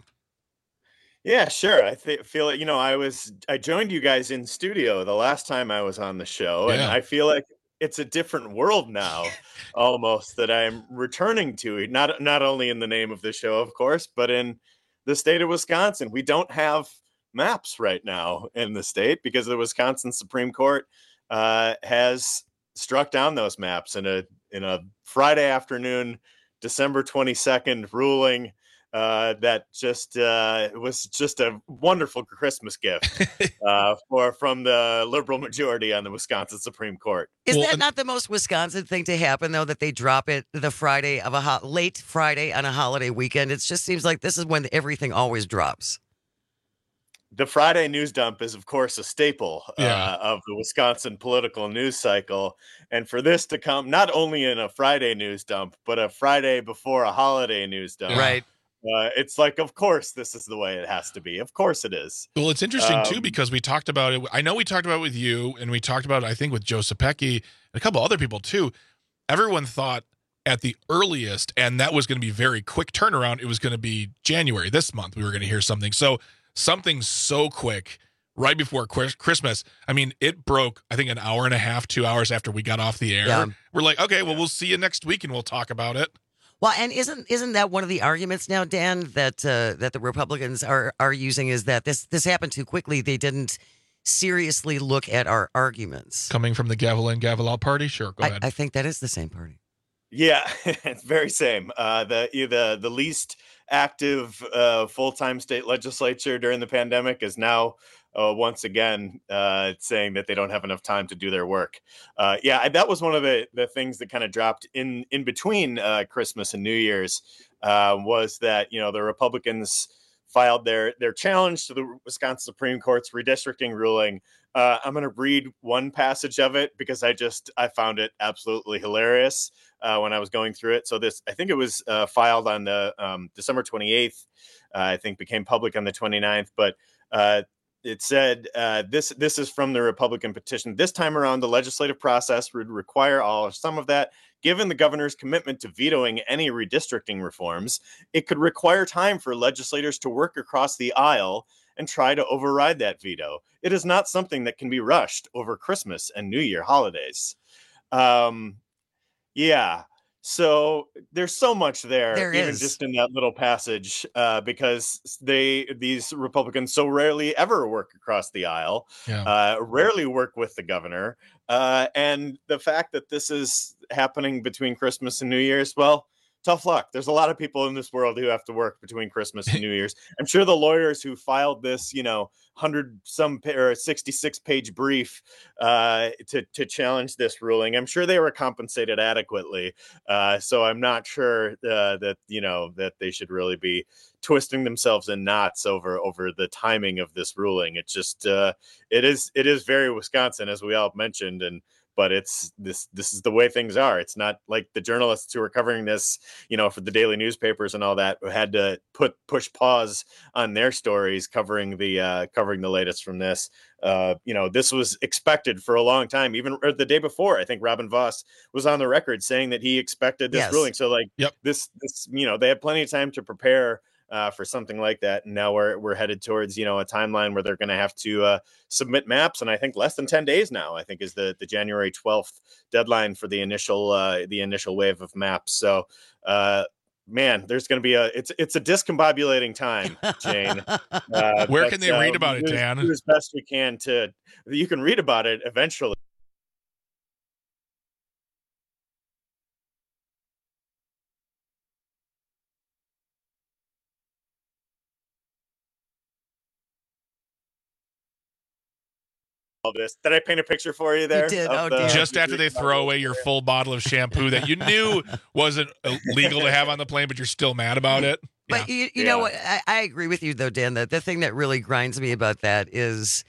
Yeah, sure. I th- feel like, you know, I was, I joined you guys in studio the last time I was on the show, and Yeah. I feel like it's a different world now, almost, that I'm returning to. Not not only in the name of the show, of course, but in the state of Wisconsin. We don't have maps right now in the state because the Wisconsin Supreme Court uh, has struck down those maps in a in a Friday afternoon, December twenty-second ruling. Uh, that just uh, was just a wonderful Christmas gift uh, for from the liberal majority on the Wisconsin Supreme Court. Is Well, that and- not the most Wisconsin thing to happen, though, that they drop it the Friday of a ho- late Friday on a holiday weekend? It just seems like this is when everything always drops. The Friday news dump is, of course, a staple Yeah. uh, of the Wisconsin political news cycle. And for this to come not only in a Friday news dump, but a Friday before a holiday news dump. Right. Uh, it's like, of course, this is the way it has to be. Of course it is. Well, it's interesting, Um, too, because we talked about it. I know we talked about it with you, and we talked about it, I think, with Joe Sapecki and a couple other people, too. Everyone thought at the earliest, and that was going to be very quick turnaround, it was going to be January, this month, we were going to hear something. So something so quick right before Chris- Christmas. I mean, it broke, I think, an hour and a half, two hours after we got off the air. Yeah. We're like, okay, well, we'll see you next week, and we'll talk about it. Well, and isn't isn't that one of the arguments now, Dan, that uh, that the Republicans are are using is that this this happened too quickly. They didn't seriously look at our arguments. Coming from the gavel in, gavel out party? Sure, go I, ahead. I think that is the same party. Yeah, it's very same. Uh, the the the least active uh, full-time state legislature during the pandemic is now uh, once again uh, saying that they don't have enough time to do their work. Uh, yeah, I, that was one of the, the things that kind of dropped in in between uh, Christmas and New Year's uh, was that, you know, the Republicans filed their their challenge to the Wisconsin Supreme Court's redistricting ruling. Uh, I'm going to read one passage of it because I just I found it absolutely hilarious uh, when I was going through it. So this, I think it was uh, filed on the um, December twenty-eighth. Uh, I think became public on the twenty-ninth. But uh, it said uh, this this is from the Republican petition. This time around, the legislative process would require all or some of that. Given the governor's commitment to vetoing any redistricting reforms, it could require time for legislators to work across the aisle and try to override that veto. It is not something that can be rushed over Christmas and New Year holidays. Um, yeah. So there's so much there, There even is. just in that little passage, uh, because they these Republicans so rarely ever work across the aisle, Yeah. uh, rarely work with the governor, uh, and the fact that this is happening between Christmas and New Year's, well, tough luck. There's a lot of people in this world who have to work between Christmas and New Year's. I'm sure the lawyers who filed this, you know, hundred some pa- or sixty-six page brief uh, to to challenge this ruling, I'm sure they were compensated adequately. Uh, so I'm not sure uh, that you know that they should really be twisting themselves in knots over over the timing of this ruling. It's just uh, it is it is very Wisconsin, as we all mentioned, and. But it's this this is the way things are. It's not like the journalists who are covering this, you know, for the daily newspapers and all that, who had to put push pause on their stories covering the uh, covering the latest from this. Uh, you know, this was expected for a long time. Even or the day before, I think Robin Voss was on the record saying that he expected this Yes. ruling. So like Yep. this this you know they had plenty of time to prepare. uh, for something like that. And now we're we're headed towards, you know, a timeline where they're going to have to uh, submit maps. And I think less than ten days now, I think, is the the January twelfth deadline for the initial uh, the initial wave of maps. So, uh, man, there's going to be a it's it's a discombobulating time, Jane. Uh, Where but, can they uh, read about it, do, Dan? Do as best we can to. You can read about it eventually. All this. Did I paint a picture for you there? You did. of Oh, the- Just after they throw away your full bottle of shampoo that you knew wasn't legal to have on the plane, but you're still mad about it. But you, you know what? I, I agree with you, though, Dan. That the thing that really grinds me about that is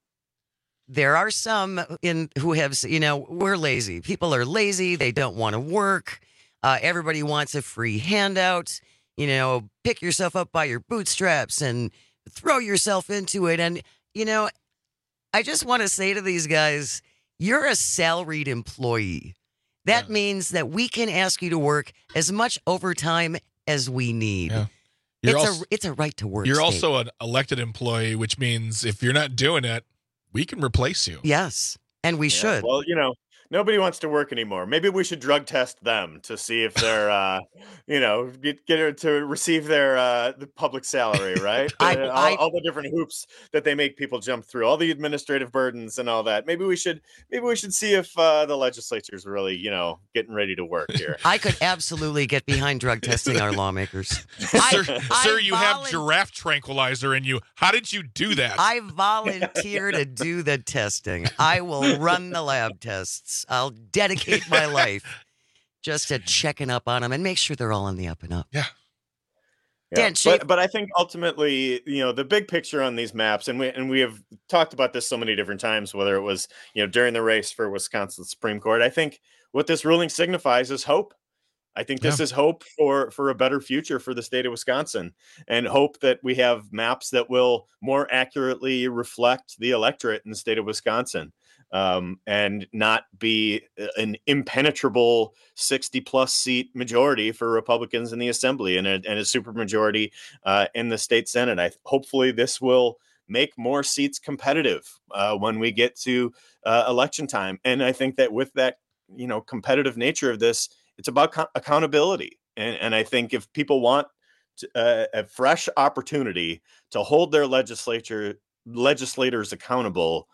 there are some in who have, you know, we're lazy. People are lazy. They don't want to work. Uh, everybody wants a free handout. You know, pick yourself up by your bootstraps and throw yourself into it. And, you know, I just want to say to these guys, you're a salaried employee. That yeah. means that we can ask you to work as much overtime as we need. Yeah. You're it's also, a it's a right to work. You're state. also an elected employee, which means if you're not doing it, we can replace you. Yes, and we Yeah, should. Well, you know, nobody wants to work anymore. Maybe we should drug test them to see if they're, uh, you know, get, get her to receive their uh, the public salary, right? I, uh, I, all, all the different hoops that they make people jump through, all the administrative burdens and all that. Maybe we should, maybe we should see if uh, the legislature's really, you know, getting ready to work here. I could absolutely get behind drug testing our lawmakers. Sir, I, sir I you volun- have giraffe tranquilizer in you. How did you do that? I volunteer to do the testing. I will run the lab tests. I'll dedicate my life just to checking up on them and make sure they're all on the up and up. Yeah. Yeah, Dan, but, but I think ultimately, you know, the big picture on these maps, and we and we have talked about this so many different times, whether it was, you know, during the race for Wisconsin Supreme Court, I think what this ruling signifies is hope. I think this Yeah. is hope for for a better future for the state of Wisconsin, and hope that we have maps that will more accurately reflect the electorate in the state of Wisconsin. Um, and not be an impenetrable sixty plus seat majority for Republicans in the assembly and a, and a supermajority uh, in the state Senate. I hopefully this will make more seats competitive uh, when we get to uh, election time. And I think that with that, you know, competitive nature of this, it's about co- accountability. And, and I think if people want to, uh, a fresh opportunity to hold their legislature legislators accountable,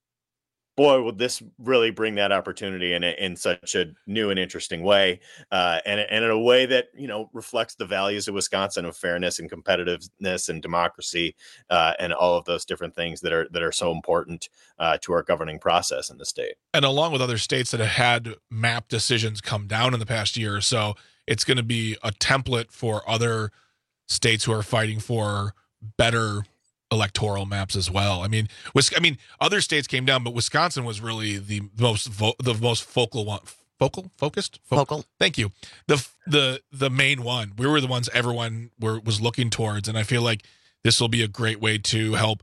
boy, would this really bring that opportunity in a, in such a new and interesting way, uh, and, and in a way that, you know, reflects the values of Wisconsin of fairness and competitiveness and democracy, uh, and all of those different things that are that are so important uh, to our governing process in the state. And along with other states that have had map decisions come down in the past year or so, it's going to be a template for other states who are fighting for better electoral maps as well. I mean, Wis- I mean, other states came down, but Wisconsin was really the most vo- the most focal one. Focal, focused, Fo- Focal. Thank you. The the the main one. We were the ones everyone were was looking towards, and I feel like this will be a great way to help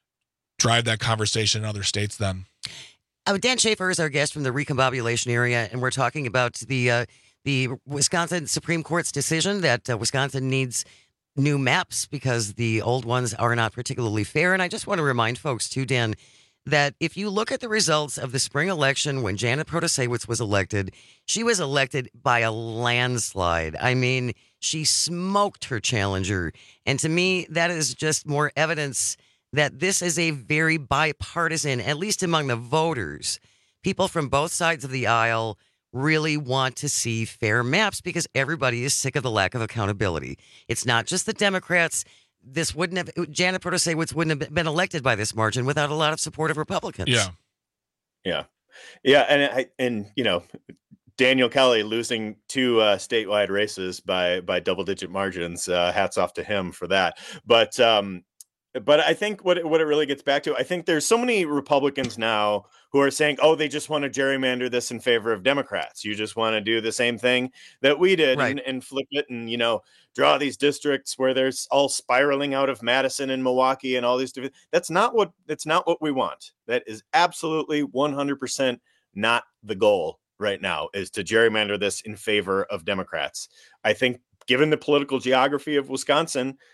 drive that conversation in other states. Then, uh, Dan Schaefer is our guest from the recombobulation area, and we're talking about the uh, the Wisconsin Supreme Court's decision that uh, Wisconsin needs new maps because the old ones are not particularly fair. And I just want to remind folks too, Dan, that if you look at the results of the spring election when Janet Protasiewicz was elected, she was elected by a landslide. I mean, she smoked her challenger. And to me, that is just more evidence that this is a very bipartisan, at least among the voters. People from both sides of the aisle really want to see fair maps because everybody is sick of the lack of accountability. It's not just the Democrats. This wouldn't have, Janet Protasiewicz wouldn't have been elected by this margin without a lot of support of Republicans. yeah, Yeah, yeah, and I and you know, Daniel Kelly losing two uh, statewide races by by double digit margins. Uh, hats off to him for that. But um, but I think what it, what it really gets back to, I think there's so many Republicans now who are saying, oh, they just want to gerrymander this in favor of Democrats. You just want to do the same thing that we did Right. and, and flip it and, you know, draw these districts where there's all spiraling out of Madison and Milwaukee and all these different. That's not what that's not what we want. That is absolutely one hundred percent not the goal right now, is to gerrymander this in favor of Democrats. I think given the political geography of Wisconsin,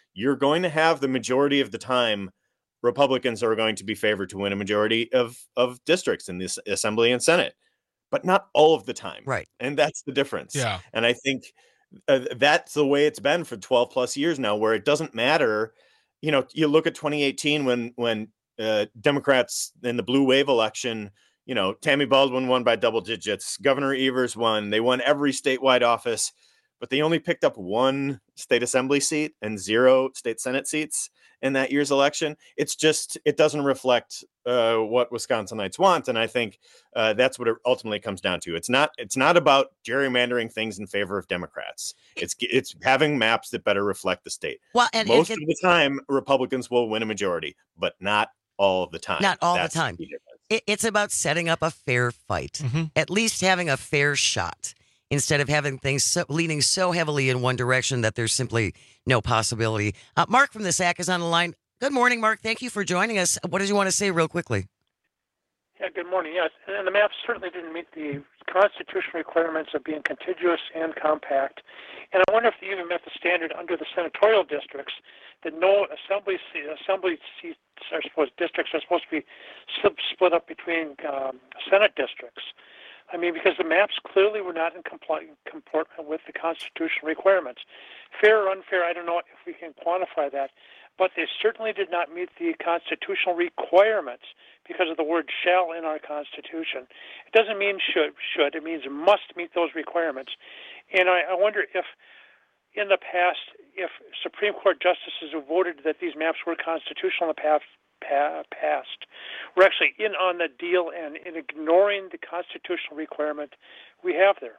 you're going to have the majority of the time, Republicans are going to be favored to win a majority of, of districts in this Assembly and Senate, but not all of the time. Right. And that's the difference. Yeah. And I think uh, that's the way it's been for twelve plus years now, where it doesn't matter. You know, you look at twenty eighteen when, when uh, Democrats in the blue wave election, you know, Tammy Baldwin won by double digits. Governor Evers won. They won every statewide office, but they only picked up one state assembly seat and zero state Senate seats in that year's election. It's just, it doesn't reflect uh, what Wisconsinites want. And I think uh, that's what it ultimately comes down to. It's not, it's not about gerrymandering things in favor of Democrats. It's, it's having maps that better reflect the state. Well, and, Most and, of the time, Republicans will win a majority, but not all of the time. Not all That's the time. the difference. It, it's about setting up a fair fight, mm-hmm. at least having a fair shot, instead of having things so, leaning so heavily in one direction that there's simply no possibility. Uh, Mark from the S A C is on the line. Good morning, Mark. Thank you for joining us. What did you want to say real quickly? Yeah, good morning. Yes, and the map certainly didn't meet the constitutional requirements of being contiguous and compact. And I wonder if they even met the standard under the senatorial districts that no assembly assembly seats are supposed districts are supposed to be split up between um, Senate districts. I mean, because the maps clearly were not in compli- comport with the constitutional requirements. Fair or unfair, I don't know if we can quantify that, but they certainly did not meet the constitutional requirements because of the word shall in our Constitution. It doesn't mean should, should. It means must meet those requirements. And I, I wonder if, in the past, if Supreme Court justices who voted that these maps were constitutional in the past, past were actually in on the deal and in ignoring the constitutional requirement we have there.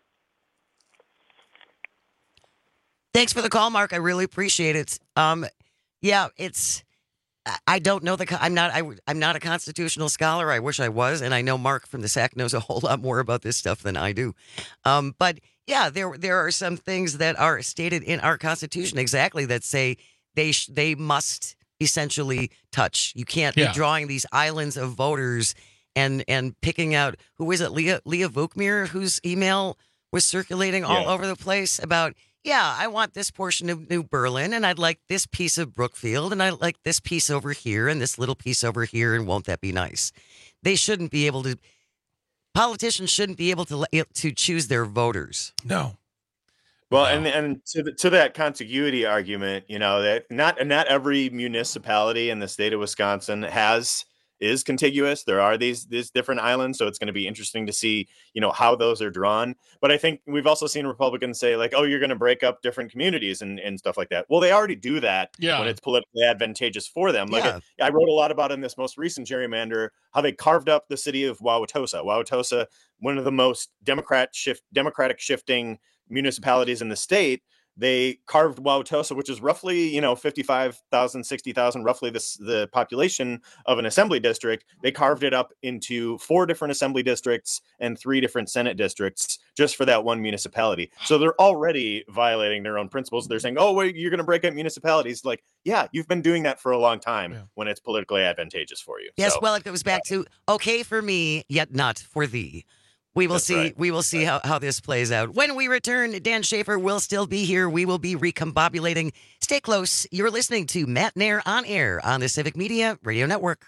Thanks for the call, Mark. I really appreciate it. Um, yeah, it's. I don't know the. I'm not. I, I'm not a constitutional scholar. I wish I was, and I know Mark from the S A C knows a whole lot more about this stuff than I do. Um, but yeah, there there are some things that are stated in our Constitution exactly that say they sh- they must essentially touch. You can't Yeah. be drawing these islands of voters and and picking out who is it, Leah Leah Vukmir, whose email was circulating all Yeah. over the place about. Yeah, I want this portion of New Berlin, and I'd like this piece of Brookfield, and I like this piece over here, and this little piece over here, and won't that be nice? They shouldn't be able to. Politicians shouldn't be able to let- to choose their voters. No. Well, and and to the, to that contiguity argument, you know, that not not every municipality in the state of Wisconsin has is contiguous. There are these these different islands, so it's going to be interesting to see, you know, how those are drawn. But I think we've also seen Republicans say like, "Oh, you're going to break up different communities and, and stuff like that." Well, they already do that Yeah. when it's politically advantageous for them. Like Yeah. I, I wrote a lot about in this most recent gerrymander how they carved up the city of Wauwatosa. Wauwatosa, one of the most Democrat shift Democratic shifting municipalities in the state. They carved Wauwatosa, which is roughly, you know, fifty-five thousand, sixty thousand, roughly this, the population of an assembly district. They carved it up into four different assembly districts and three different Senate districts just for that one municipality. So they're already violating their own principles. They're saying, oh, wait, you're going to break up municipalities. Like, yeah, you've been doing that for a long time Yeah. when it's politically advantageous for you. Yes, So, well, it goes back to okay for me, yet not for thee. We will That's see. right. We will see how, how this plays out. When we return, Dan Schaefer will still be here. We will be recombobulating. Stay close. You're listening to Matt Nair on air on the Civic Media Radio Network.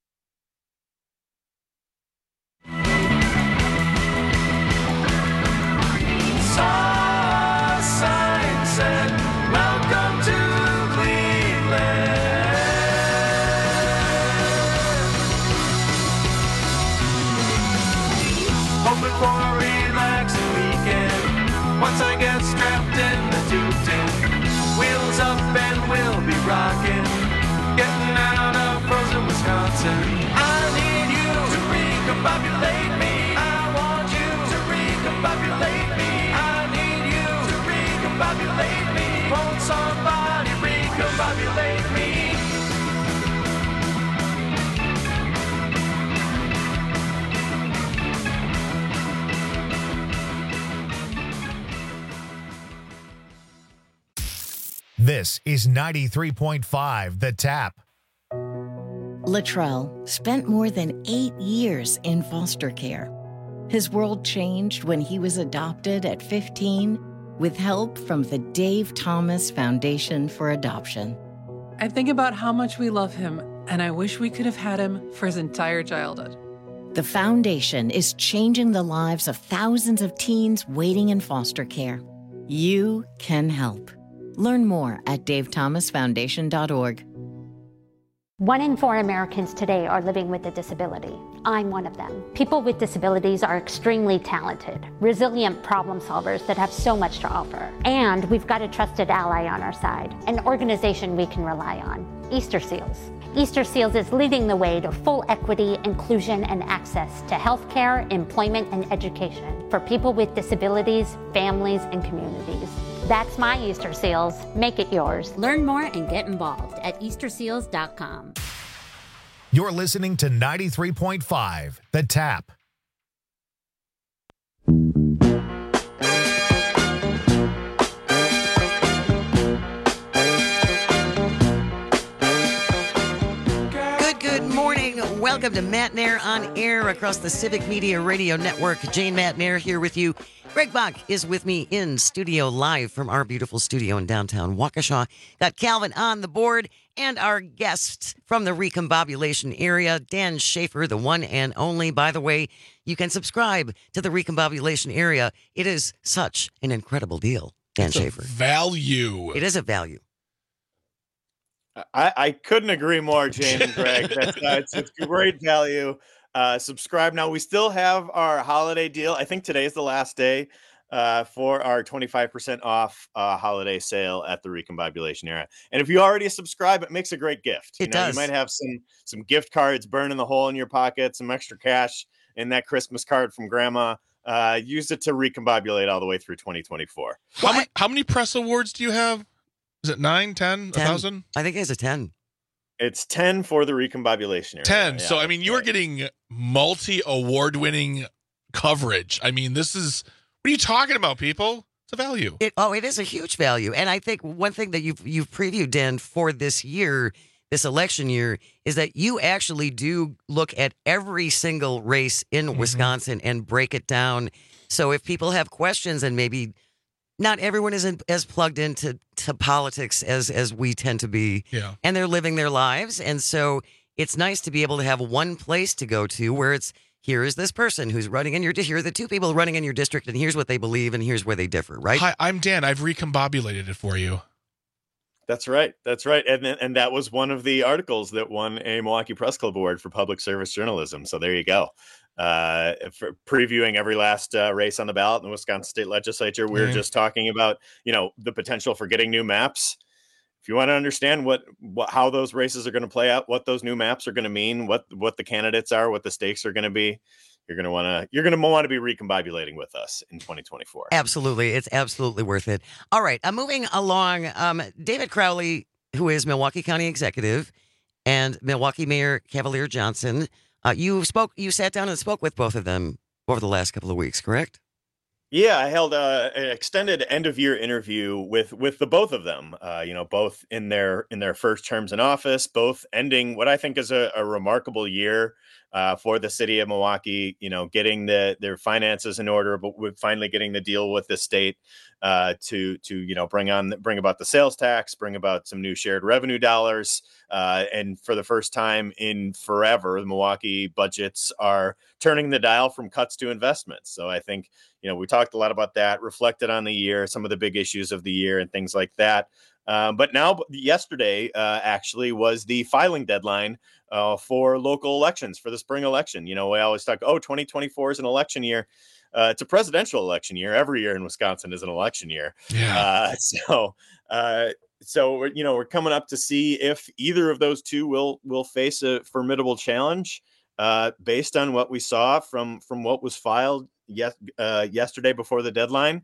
Signs and welcome to Cleveland. Hoping for a relaxing weekend. Once I get strapped in the two-ten, wheels up and we'll be rocking. Getting out of frozen Wisconsin. I need you to recombobulate me. I want you to recombobulate me. I need you to recombobulate me. Won't somebody recombobulate me? This is ninety-three point five The Tap. Latrell spent more than eight years in foster care. His world changed when he was adopted at fifteen with help from the Dave Thomas Foundation for Adoption. I think about how much we love him, and I wish we could have had him for his entire childhood. The foundation is changing the lives of thousands of teens waiting in foster care. You can help. Learn more at dave thomas foundation dot org. One in four Americans today are living with a disability. I'm one of them. People with disabilities are extremely talented, resilient problem solvers that have so much to offer. And we've got a trusted ally on our side, an organization we can rely on, Easter Seals. Easter Seals is leading the way to full equity, inclusion, and access to healthcare, employment, and education for people with disabilities, families, and communities. That's my Easter Seals. Make it yours. Learn more and get involved at easter seals dot com. You're listening to ninety-three point five, The Tap. Good, good morning. Welcome to Matt Nair on air across the Civic Media Radio Network. Jane Matt Nair here with you. Greg Bach is with me in studio live from our beautiful studio in downtown Waukesha. Got Calvin on the board and our guest from the recombobulation area, Dan Schaefer, the one and only. By the way, you can subscribe to the recombobulation area. It is such an incredible deal, Dan It's Schaefer. A value. It is a value. I, I couldn't agree more, Jane and Greg. That's, uh, it's, it's great value. Uh, subscribe now. We still have our holiday deal. I think today is the last day uh, for our twenty-five percent off uh, holiday sale at the recombobulation era. And if you already subscribe, it makes a great gift. It you know, does. You might have some some gift cards burning the hole in your pocket, some extra cash in that Christmas card from grandma. Uh, use it to recombobulate all the way through twenty twenty-four. How many, how many press awards do you have? Is it nine, ten, a ten. thousand? I think it's a ten. It's ten for the recombobulation area. ten. Yeah, So, I mean, you are getting multi-award winning coverage. I mean, this is, what are you talking about, people? It's a value. It, oh, it is a huge value. And I think one thing that you've, you've previewed, Dan, for this year, this election year, is that you actually do look at every single race in mm-hmm. Wisconsin and break it down. So if people have questions, and maybe not everyone isn't as plugged into to politics as as we tend to be, yeah. and they're living their lives. And so it's nice to be able to have one place to go to where it's, here is this person who's running in your, here are the two people running in your district, and here's what they believe, and here's where they differ, right? Hi, I'm Dan. I've recombobulated it for you. That's right. That's right. And and that was one of the articles that won a Milwaukee Press Club Award for public service journalism. So there you go. Uh, for previewing every last uh, race on the ballot in the Wisconsin State Legislature. We were Yeah. just talking about, you know, the potential for getting new maps. If you want to understand what, what how those races are going to play out, what those new maps are going to mean, what what the candidates are, what the stakes are going to be, you're going to want to you're going to want to be recombobulating with us in twenty twenty-four. Absolutely. It's absolutely worth it. All right. I'm moving along. Um, David Crowley, who is Milwaukee County Executive, and Milwaukee Mayor Cavalier Johnson. Uh, you spoke, you sat down and spoke with both of them over the last couple of weeks, correct? Yeah, I held a, an extended end of year interview with with the both of them. Uh, you know, both in their in their first terms in office, both ending what I think is a, a remarkable year uh, for the city of Milwaukee. You know, getting the their finances in order, but with finally getting the deal with the state uh, to to you know bring on bring about the sales tax, bring about some new shared revenue dollars, uh, and for the first time in forever, the Milwaukee budgets are turning the dial from cuts to investments. So I think, you know, we talked a lot about that, reflected on the year, some of the big issues of the year and things like that. Um, but now, yesterday, uh, actually, was the filing deadline uh, for local elections, for the spring election. You know, we always talk, oh, twenty twenty-four is an election year. Uh, it's a presidential election year. Every year in Wisconsin is an election year. Yeah. Uh, so, uh, so we're, you know, we're coming up to see if either of those two will will face a formidable challenge. Uh, based on what we saw from from what was filed yes, uh, yesterday before the deadline,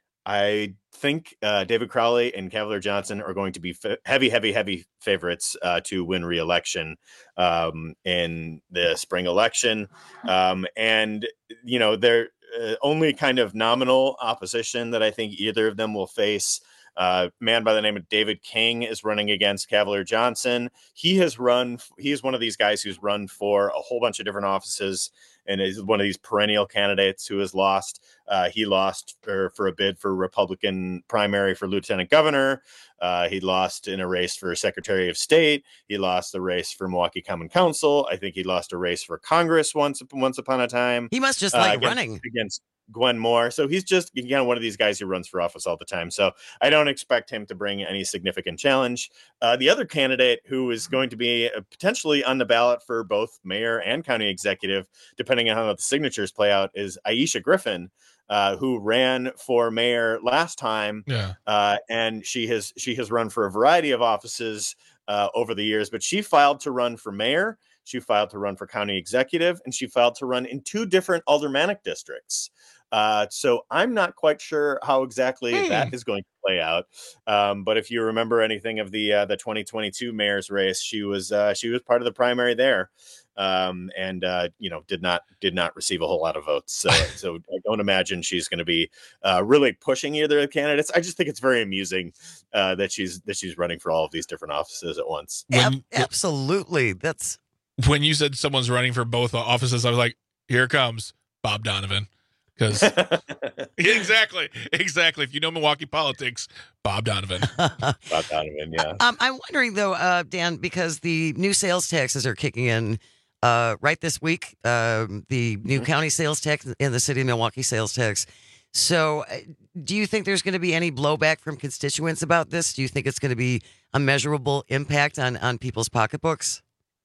I think uh, David Crowley and Cavalier Johnson are going to be f- heavy, heavy, heavy favorites uh, to win re-election um, in the spring election. Um, and, you know, they're uh, only kind of nominal opposition that I think either of them will face. Uh, a man by the name of David King is running against Cavalier Johnson. He has run, he is one of these guys who's run for a whole bunch of different offices and is one of these perennial candidates who has lost. Uh, he lost for, for a bid for Republican primary for lieutenant governor. Uh, he lost in a race for Secretary of State. He lost the race for Milwaukee Common Council. I think he lost a race for Congress once once upon a time. He must just like uh, against, running against Gwen Moore. So he's just, again, one of these guys who runs for office all the time. So I don't expect him to bring any significant challenge. Uh, the other candidate who is going to be uh, potentially on the ballot for both mayor and county executive, depending on how the signatures play out, is Aisha Griffin, uh, who ran for mayor last time. Yeah. Uh, and she has she has run for a variety of offices uh, over the years, but she filed to run for mayor. She filed to run for county executive, and she filed to run in two different aldermanic districts. Uh, so I'm not quite sure how exactly Hmm. that is going to play out. Um, but if you remember anything of the uh, the twenty twenty-two mayor's race, she was uh, she was part of the primary there, um, and uh, you know did not did not receive a whole lot of votes. So so I don't imagine she's going to be uh, really pushing either of the candidates. I just think it's very amusing uh, that she's that she's running for all of these different offices at once. Ab- absolutely. That's When you said someone's running for both offices, I was like, here comes Bob Donovan. Because exactly, exactly. If you know Milwaukee politics, Bob Donovan. Bob Donovan, yeah. Um, I'm wondering though, uh, Dan, because the new sales taxes are kicking in uh, right this week. Um, the new county sales tax and the city of Milwaukee sales tax. So, uh, do you think there's going to be any blowback from constituents about this? Do you think it's going to be a measurable impact on on people's pocketbooks?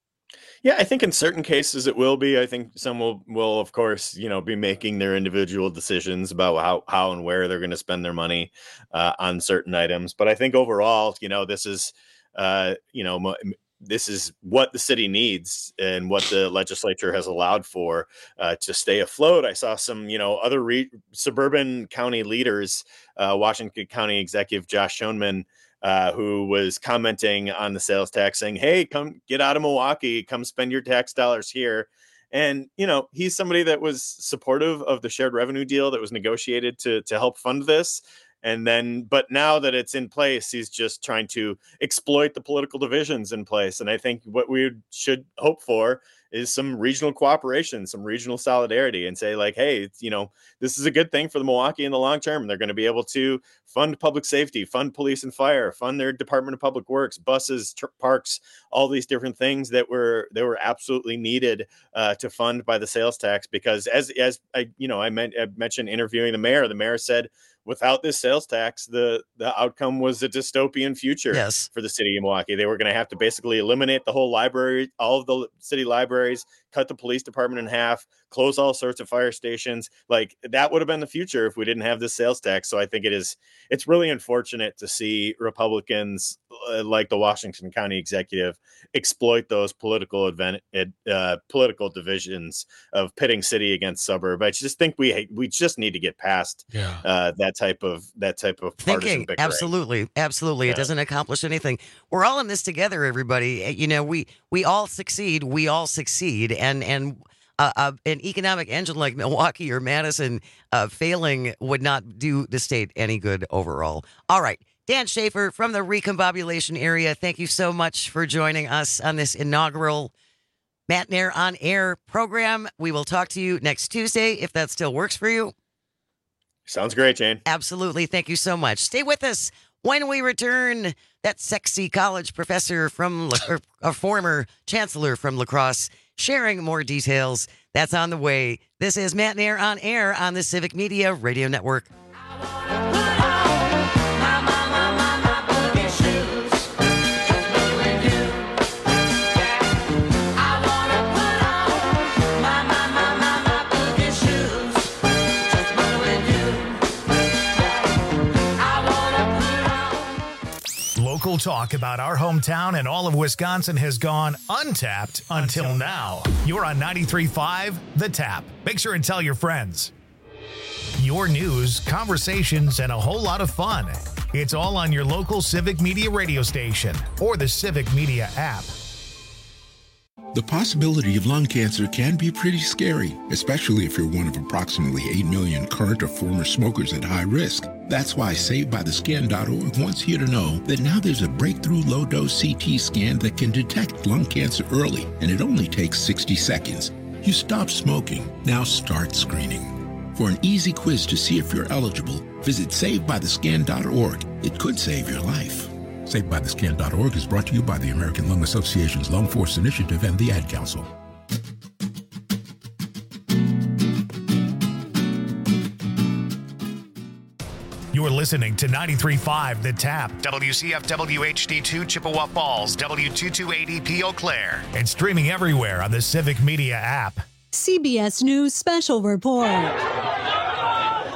Yeah, I think in certain cases it will be. I think some will, will of course, you know, be making their individual decisions about how, how and where they're going to spend their money uh, on certain items. But I think overall, you know, this is, uh, you know, m- this is what the city needs and what the legislature has allowed for uh, to stay afloat. I saw some, you know, other re- suburban county leaders, uh, Washington County Executive Josh Schoenman, Uh, who was commenting on the sales tax saying, hey, come get out of Milwaukee, come spend your tax dollars here. And, you know, he's somebody that was supportive of the shared revenue deal that was negotiated to, to help fund this. And then, but now that it's in place, he's just trying to exploit the political divisions in place. And I think what we should hope for is some regional cooperation, some regional solidarity, and say like, hey, it's, you know, this is a good thing for the Milwaukee in the long term. They're going to be able to fund public safety, fund police and fire, fund their Department of Public Works, buses, tr- parks, all these different things that were that were absolutely needed uh, to fund by the sales tax. Because as as I you know I, meant, I mentioned interviewing the mayor, the mayor said, without this sales tax, the the outcome was a dystopian future yes. for the city of Milwaukee. They were going to have to basically eliminate the whole library, all of the city libraries, cut the police department in half, close all sorts of fire stations. Like that would have been the future if we didn't have this sales tax. So I think it is, it's really unfortunate to see Republicans uh, like the Washington County Executive exploit those political event, uh, political divisions of pitting city against suburb. I just think we we just need to get past yeah. uh, that type of that type of partisan Thinking, bickering. absolutely, absolutely. Yeah. It doesn't accomplish anything. We're all in this together, everybody. You know, we we all succeed. We all succeed, and and. Uh, uh, an economic engine like Milwaukee or Madison uh, failing would not do the state any good overall. All right. Dan Schaefer from the Recombobulation area, thank you so much for joining us on this inaugural Matt Nair on Air program. We will talk to you next Tuesday if that still works for you. Sounds great, Jane. Absolutely. Thank you so much. Stay with us when we return. That sexy college professor from, or a former chancellor from La Crosse, sharing more details. That's on the way. This is Matt Nair on Air on the Civic Media Radio Network. Local talk about our hometown and all of Wisconsin has gone untapped until, until now. You're on ninety-three point five The Tap. Make sure and tell your friends. Your news, conversations, and a whole lot of fun. It's all on your local Civic Media radio station or the Civic Media app. The possibility of lung cancer can be pretty scary, especially if you're one of approximately eight million current or former smokers at high risk. That's why Saved By The Scan dot org wants you to know that now there's a breakthrough low-dose C T scan that can detect lung cancer early, and it only takes sixty seconds. You stopped smoking. Now start screening. For an easy quiz to see if you're eligible, visit save by the scan dot org. It could save your life. Save by the scan dot org is brought to you by the American Lung Association's Lung Force Initiative and the Ad Council. You're listening to ninety-three point five The Tap, W C F W H D two Chippewa Falls, W two two eight E P Eau Claire, and streaming everywhere on the Civic Media app. C B S News Special Report.